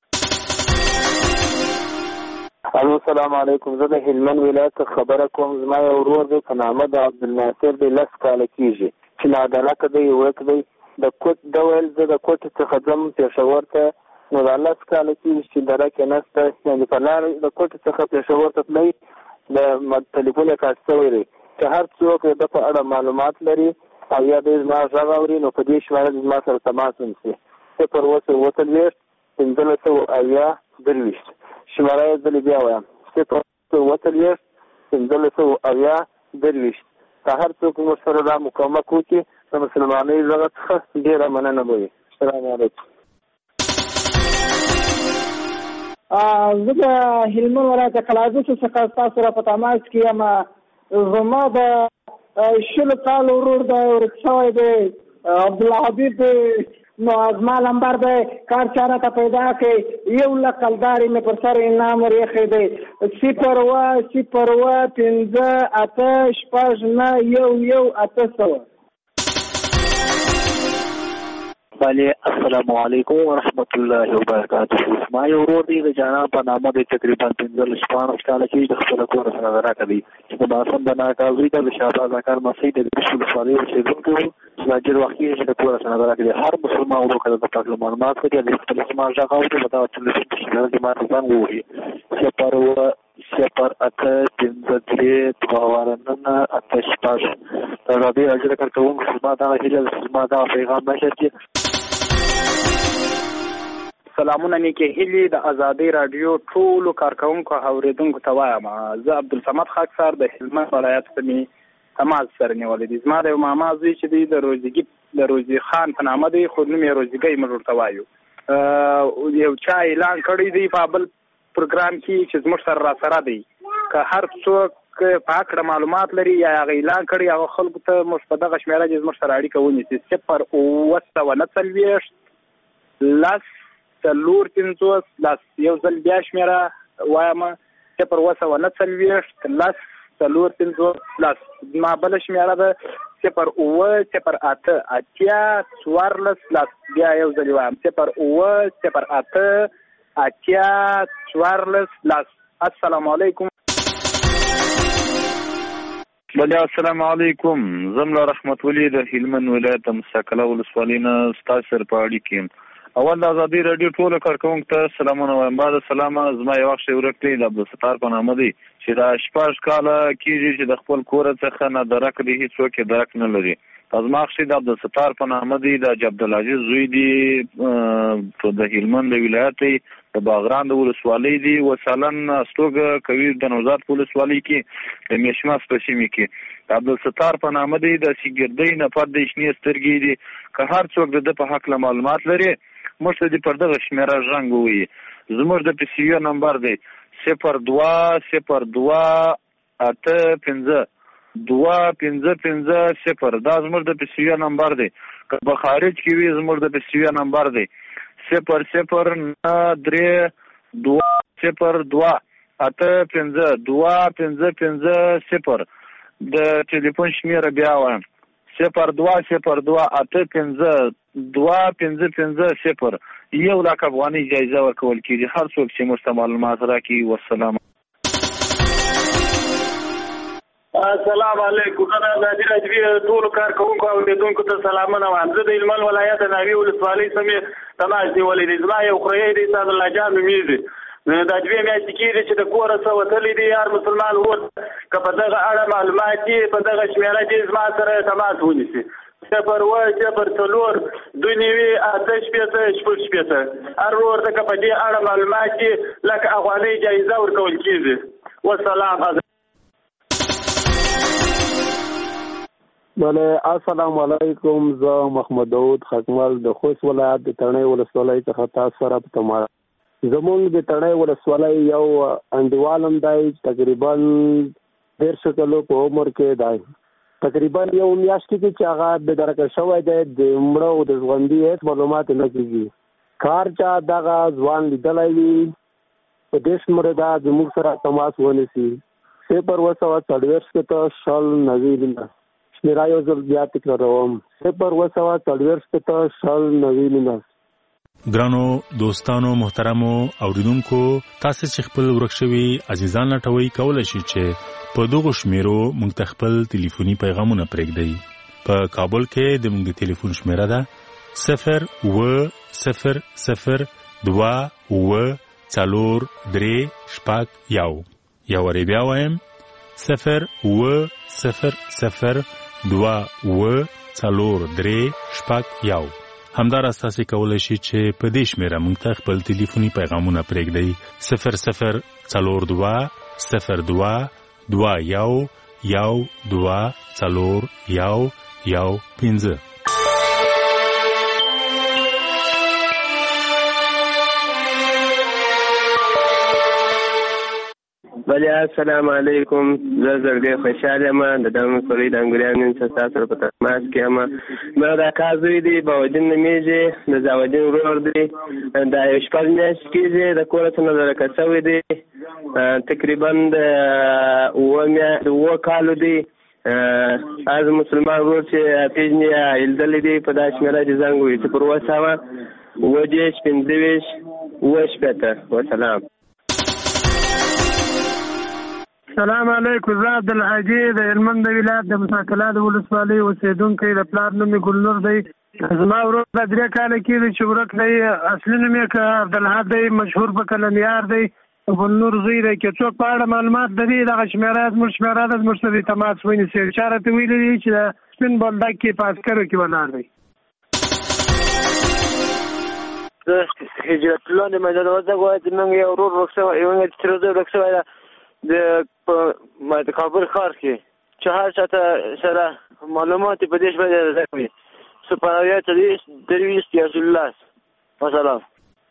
الو السلام علیکم، زه د هلمند ولایت څخه خبره کوم. زما یو ورور دی په نامه د عبدالناصر دی، لس کاله کېږي چې نادرکه دی، ورک دی. د کوټ د ویل زه د کوټ څخه ځم پېښور ته، نو دا لس کاله کېږي چې درک یې نشته. یعنې په لاره د کوټ څخه پېښور ته تللی، د ټلیفون یې کاټ شوی دی چې هر څوک د په اړه معلومات لري او یا د زما غږ اوري، نو په دې شمېره د زما سره تماس ونیسي. صفر اووه سوه اووه څلوېښت پنځلس سوه اویا درویشت. شمېره یې زه بیا وایم صفر سوه اووه څلوېښت پنځلس سوه اویا درویشت. که هر څوک موږ سره دا مقاومت وکړي د مسلمانۍ دغه څخه ډېره مننه به وي. السلام علیکم. زه د هلمند ولایت قلعه‌زو څخه ستاسو سره په تماس کې یم. زما د شلو کالو ورور دی، ورک شوی دی، عبدالله حبیب دی. نو زما نمبر دی، کار چاره ته پیدا کړئ. یو لک کلدارې مې پر سر انعام ور ایښی دی، صفر اووه صفر اووه پنځه اته شپږ نه یو یو اته سوه. بله السلام علیکم ورحمت الله وبرکاته. ما یو ورور دی د جانان په نامه دی، تقریبا پنځلس شپاړس کاله کېږي، د خپله کوره سره نادرکه دی چې د ماسم د ناکاوزي ده، د شهباز اکار مسۍ د ګرشي ولسوالۍ اوسېدونکی و چې دا ډېر وخت کېږي چې د کوره سره نادرکه دی. هر مسلمان ورور که د پاک له معلومات کړي د خپل زما غږ اوري، په دغه ټلیفون په شمېره دې ما ته زنګ ووهي صفر اووه صفر اته پنځه درې دوه اواره نهه اته شپږ. د ازادۍ راډیو د کارکوونکو زما دغه هیله ده چې زما دغه پیغام نشر کړي. سلامونه مې کې هیلې د ازادۍ راډیو ټولو کارکوونکو او اورېدونکو ته وایم. زه عبدالصمد خاکسار د هلمند ولایت څخه مې تماس سره نیولی دی. زما د یو ماما زوی چې دی د روزګي د روزي خان په نامه دی، خو نوم یې روزګۍ موږ ورته وایو. یو چا اعلان کړی دی په بل پروګرام کې چې زموږ سره را سره دی، که هر څوک په هکله معلومات لري یا هغه اعلان کړي هغه خلکو ته موږ په دغه شمېره کې زموږ سره اړیکه ونیسي. صفر اووه سوه نه څلوېښت لس څلور پنځوس لس. یو ځل بیا شمېره وایم صفر اووه سوه نه څلوېښت لس څلور پنځوس لس. ما بله شمېره ده صفر اوه صفر اته اتیا څوارلس لس. بیا یو ځل وایم صفر اوه صفر اته اتیا څوارلس لس. السلام علیکم. بله السلام علیکم. زملا رحمت ولی د هلمند ولایت مستقله ولسوالۍ نه ستاسو سره په اړیکه یم. اول د ازادي راډیو ټولو کارکوونکو ته سلامونه وایم. بعد سلامه زما یو وخت ورک دی د عبدالستار په نامه دی چې دا شپږ کاله کېږي چې د خپل کور څخه نه درک دی، هېڅوک یې درک نه لري. زما خشي د عبدالستار په نامه دی، د حاجي عبدالعزیز زوی دی، د هلمند د ولایت دی، د باغران د ولسوالۍ دی، وسالن استوګه کوي د نوزاد په ولسوالۍ کې د میشماس په سیمې کې. د عبدالستار په نامه دی، د سیګردۍ نه پات د شنې سترګې دي. که هر څوک د ده په هکله معلومات لري موږ ته دې پر دغه شمېره ژغ ووایي. زموږ د پی سی یو نمبر دی صفر دوه صفر دوه اته پنځه دوه پنځه پنځه صفر. دا زموږ د پی سی یو نمبر دی. که په خارج کې وي زموږ د پی سی یو نمبر دی صفر صفر نه درې دوه صفر دوه اته پنځه دوه پنځه پنځه صفر. د ټلیفون شمېره بیا وایم صفر دوه صفر دوه اته پنځه دوه پنځه پنځه صفر. یو لاک افغانۍ جایزه ورکول کېږي هر څوک چې موږ ته معلومات راکړي. والسلام. السلام علیکم. زه د ازادي راډیو ټولو کارکوونکو او اورېدونکو ته سلامونه وایم. زه د هلمند ولایت د ناوې ولسوالۍ سیمې تماس نیولی دی. زما یو خوریی دی سعدالله جان نومېږي. دا دوې میاشتې کېږي چې د کوره څه وتلی دی. هر مسلمان ورور که په دغه اړه معلومات یې په دغه شمېره کې زما سره تماس ونیسي. صفر اوه صفر څلور دوه نوي اته شپېته شپږ شپېته. هر ورور ته که په دې اړه معلومات یې لکه افغانۍ جایزه ورکول کېږي. والسلام. بله السلام علیکم. زه محمد داود خکمل د خوست ولایت د تڼۍ ولسوالۍ څخه تاسو سره په تماس. زمونږ د تڼۍ ولسوالۍ یو انډیوال هم دی، تقریبا دېرش کلو په عمر کې دی. تقریبا یو میاشت کې چې هغه بې درکه شوی دی، د مړه او د ژوندي هېڅ معلومات نه کېږي. کار چا دغه ځوان لیدلی وي په دې شمېره ده زموږ سره تماس ونیسي. صفر اوه سوه څلوېښت شپېته شل نوي نولس. شمېره یو ځل بیا تکراروم صفر اوه سوه څلوېښت شپېته شل نوي نولس. ګرانو دوستانو محترمو اوریدونکو، تاسو چې خپل ورک شوي عزیزان لټوي کولای شئ چې په دغه شمیرو موږ ته خپل ټلیفوني پیغامونه پرېږدئ. په کابل کې د موږ د ټلیفون شمیره ده صفر اوه صفر صفر دوه اوه څلور درې شپږ یو. یا وری بیا وایم صفر اوه صفر صفر دوه اوه څلور درې شپږ یو. همداراز تاسو کولای شئ چې په دې شمیره موږ ته خپل ټلیفوني پیغامونه پرېږدئ صفر صفر څلور دوه صفر دوه دوه یو یو دوه څلور یو یو پنځه. بله السلام علیکم. زه زړګی خوشحاله یم د دغه مسؤلۍ د انګریانو څخه تاسو سره په تماس کې یم. ما د اکا زوی دی، باودین نومېږي، د زاودین ورور دی. دا یو شپږ میاشتې کېږي د کوره څخه لرکه شوی دی. تقریبا د اووه کالو دی. از مسلمان ورور چې پیژني یا لیدلی دی په دا شمېره چې زنګ ووایي صفر اوه سوه اووه دېرش پنځه ویشت اووه شپېته. وسلام. السلام علیکم. زه عبدالحاجي د هلمند د ولایت د مساکله د ولسوالۍ اوسېدونکی، د پلار نوم یې ګلنور دی. زما ورور دا درې کاله کېږي چې ورک دی. اصلي نوم یې که عبدالحق دی، مشهور په کلنیار دی، ګلنور زوی دی. که څوک په اړه معلومات لري دغه شمېره زموږ شمېره ده، زموږ سره تماس ونیسي. چا راته ویلي دي چې د سپین بولدک کې په عسکرو کې ولاړ دی. زه هجرت الله د میدان وردګ ولایت زموږ یو ورور ورک شوی، یو تیروزی ورک شوی ده د کابل ښار کې چې هر چاته سره معلومات په دې شپه زده کوي. صفر اویا څلوېښت درویشت یازدولس. وسلام.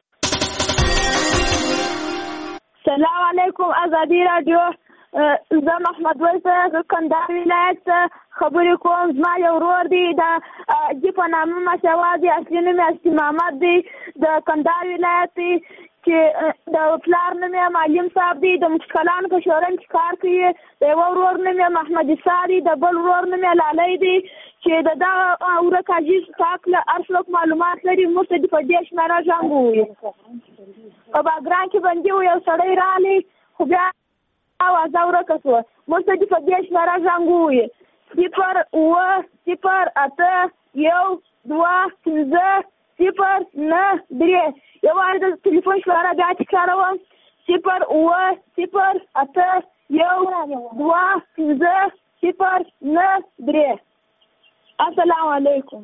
سلام علیکم. ازادي راډیو، زه محمد ویل څخه کندهار ولایت خبرې کوم. زما یو ورور دی، د جي په نامه مشهور دی، اصلي نوم یې محمد دی، د کندهار ولایت دی. چې د پلار نوم یې معلم صاحب دی، د مشکلانو په شورا کې کار کوي. د یو ورور نوم یې محمد عیسی دی، د بل ورور نوم یې لالی دی چې د دغه ورک عزیز پاک له هر څوک معلومات لري. موږ ته د په دې شمېره ژوند ووایي. په باګرام کې بندي و، یو سړی راغلی خو بیا اوازه ورکه شوه. موږ ته د په دې شمېره ژوند ووایي: صفر اوه صفر اته یو دوه پنځه صفر نه درې. یو وار د ټلیفون شمېره بیا تکراروم: صفر اوه صفر اته یو دوه پنځه صفر نه درې. السلام علیکم.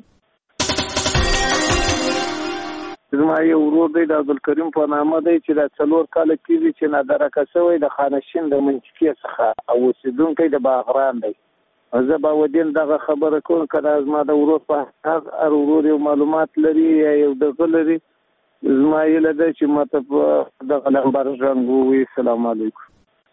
زما یو ورور دی د عبدالکریم په نامه دی چې دا څلور کاله کېږي چې نادرکه شوی د خانشین د منچکې څخه او اوسېدونکی د باغران دی. زه به ودین دغه خبره کوم که دا زما د ورور په هر ورور یو معلومات لري یا یو دغه لري، زما هیله ده چې ماته په دغه نمبر زنګ ووایي. السلام علیکم.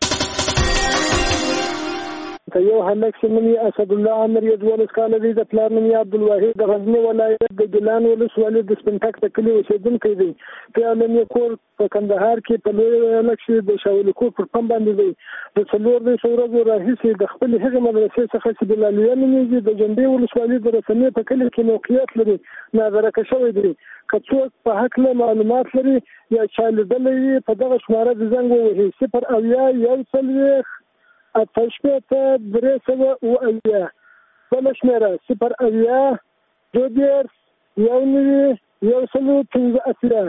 یو هلک چې نوم یې اسدالله عمر یې دولس کاله دی، د پلار نوم یې عبدالواحد، د غزني ولایت د ګیلان ولسوالۍ د سپنټک د کلي اوسېدونکی دی. پلان یې کور په کندهار کې په لوی هلک چې د شاولي کور پر پم باندې دی. د څلور دېرشو ورځو راهیسې د خپلې هغې مدرسې څخه چې بلالیه نومېږي د جنډې ولسوالۍ د رسنۍ په کلي کې موقعیت لري نادرکه شوی دی. که څوک په هکله معلومات لري یا چا لیدلی وي په دغه شماره د زنګ ووهي: صفر اویا یو څلوېښت اته شپېته درې سوه اوه اویا. بله شمېره: صفر اویا دوه دېرش یو نوي یو سلو پنځه اتیا.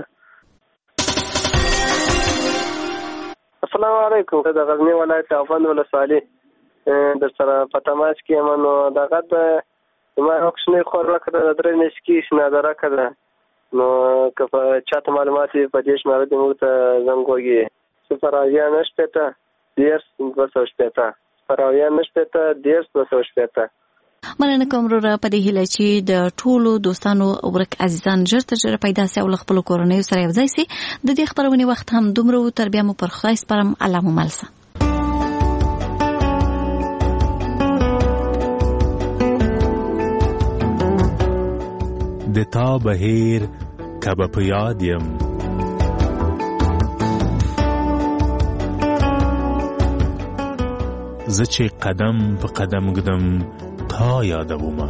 السلام علیکم. د غزني ولایت افغان ولسوالۍ در سره په تماس کې یم. نو دغه د ما یو کوچنۍ خور راکړه د درې میاشتې کېږي نادرکه ده. نو که په چاته معلومات وي په دې شمېره دې موږ ته زنګ وکړي: صفر اویا نه شپېته دېرش دوه سوه شپېته. صفر اویا نه شپېته دېرش دوه سوه شپېته. مننه کوم وروره په دې هیله چې د ټولو دوستانو ورک عزیزان ژر تر ژره پیدا سي او له خپلو کورنیو سره یو ځای سي. د دې خپرونې وخت هم دومره و. تر بیا مو پر خدای سپارم. الله مو مل شه. د تا بهیر کبه په یاد یم، زه چې قدم په قدم ږدم تا یادومه.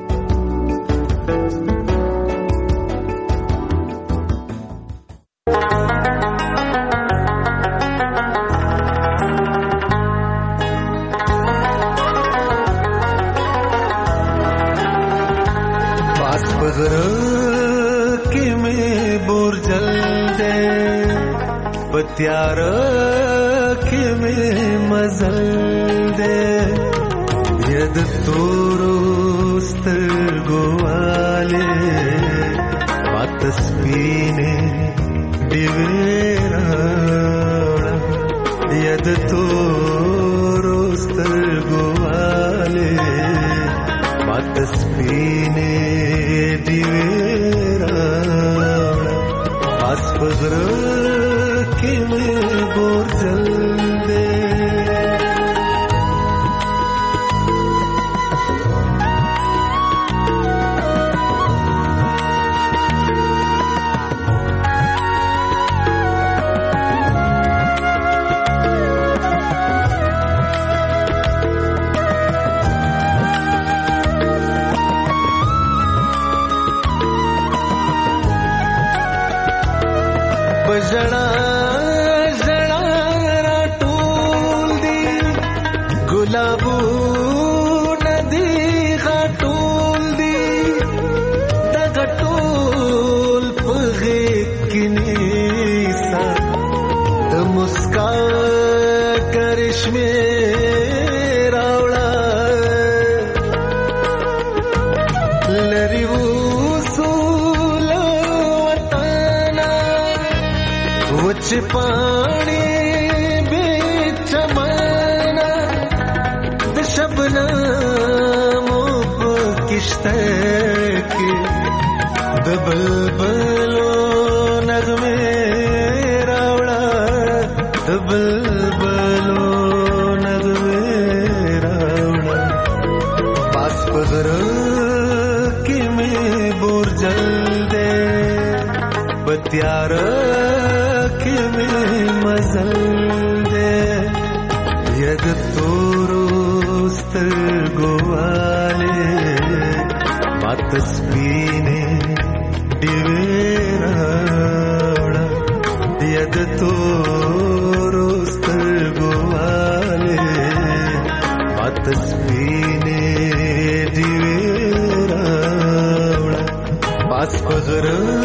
पास पगरा के में बोरजल दे पत्यारा के में मजल दे यद तोरोस्त गोवाले वातस्पीने दिवेरा यद तोरोस्त गोवाले वातस्पीने दिवेरा पास पगरा के में बोरजल दे. बजड़ा जड़ा राटूल दी गुलाबू नदी घाटूल दी दगटूल पगे किनीसा द मुस्का करिश्मे रावड़ा लरी वच पानी बीच माना द शबनमो किश्ते के द बलबलो नगमे रावड़ा द बलबलो नगमे रावड़ा पास पगरा के में बोरजल दे बत्यारा کې مې مزل دې ید تورو سترګو والے مات سپینې ډیوې راوړه ید تورو سترګو والے مات سپینې ډیوې راوړه پاس پغره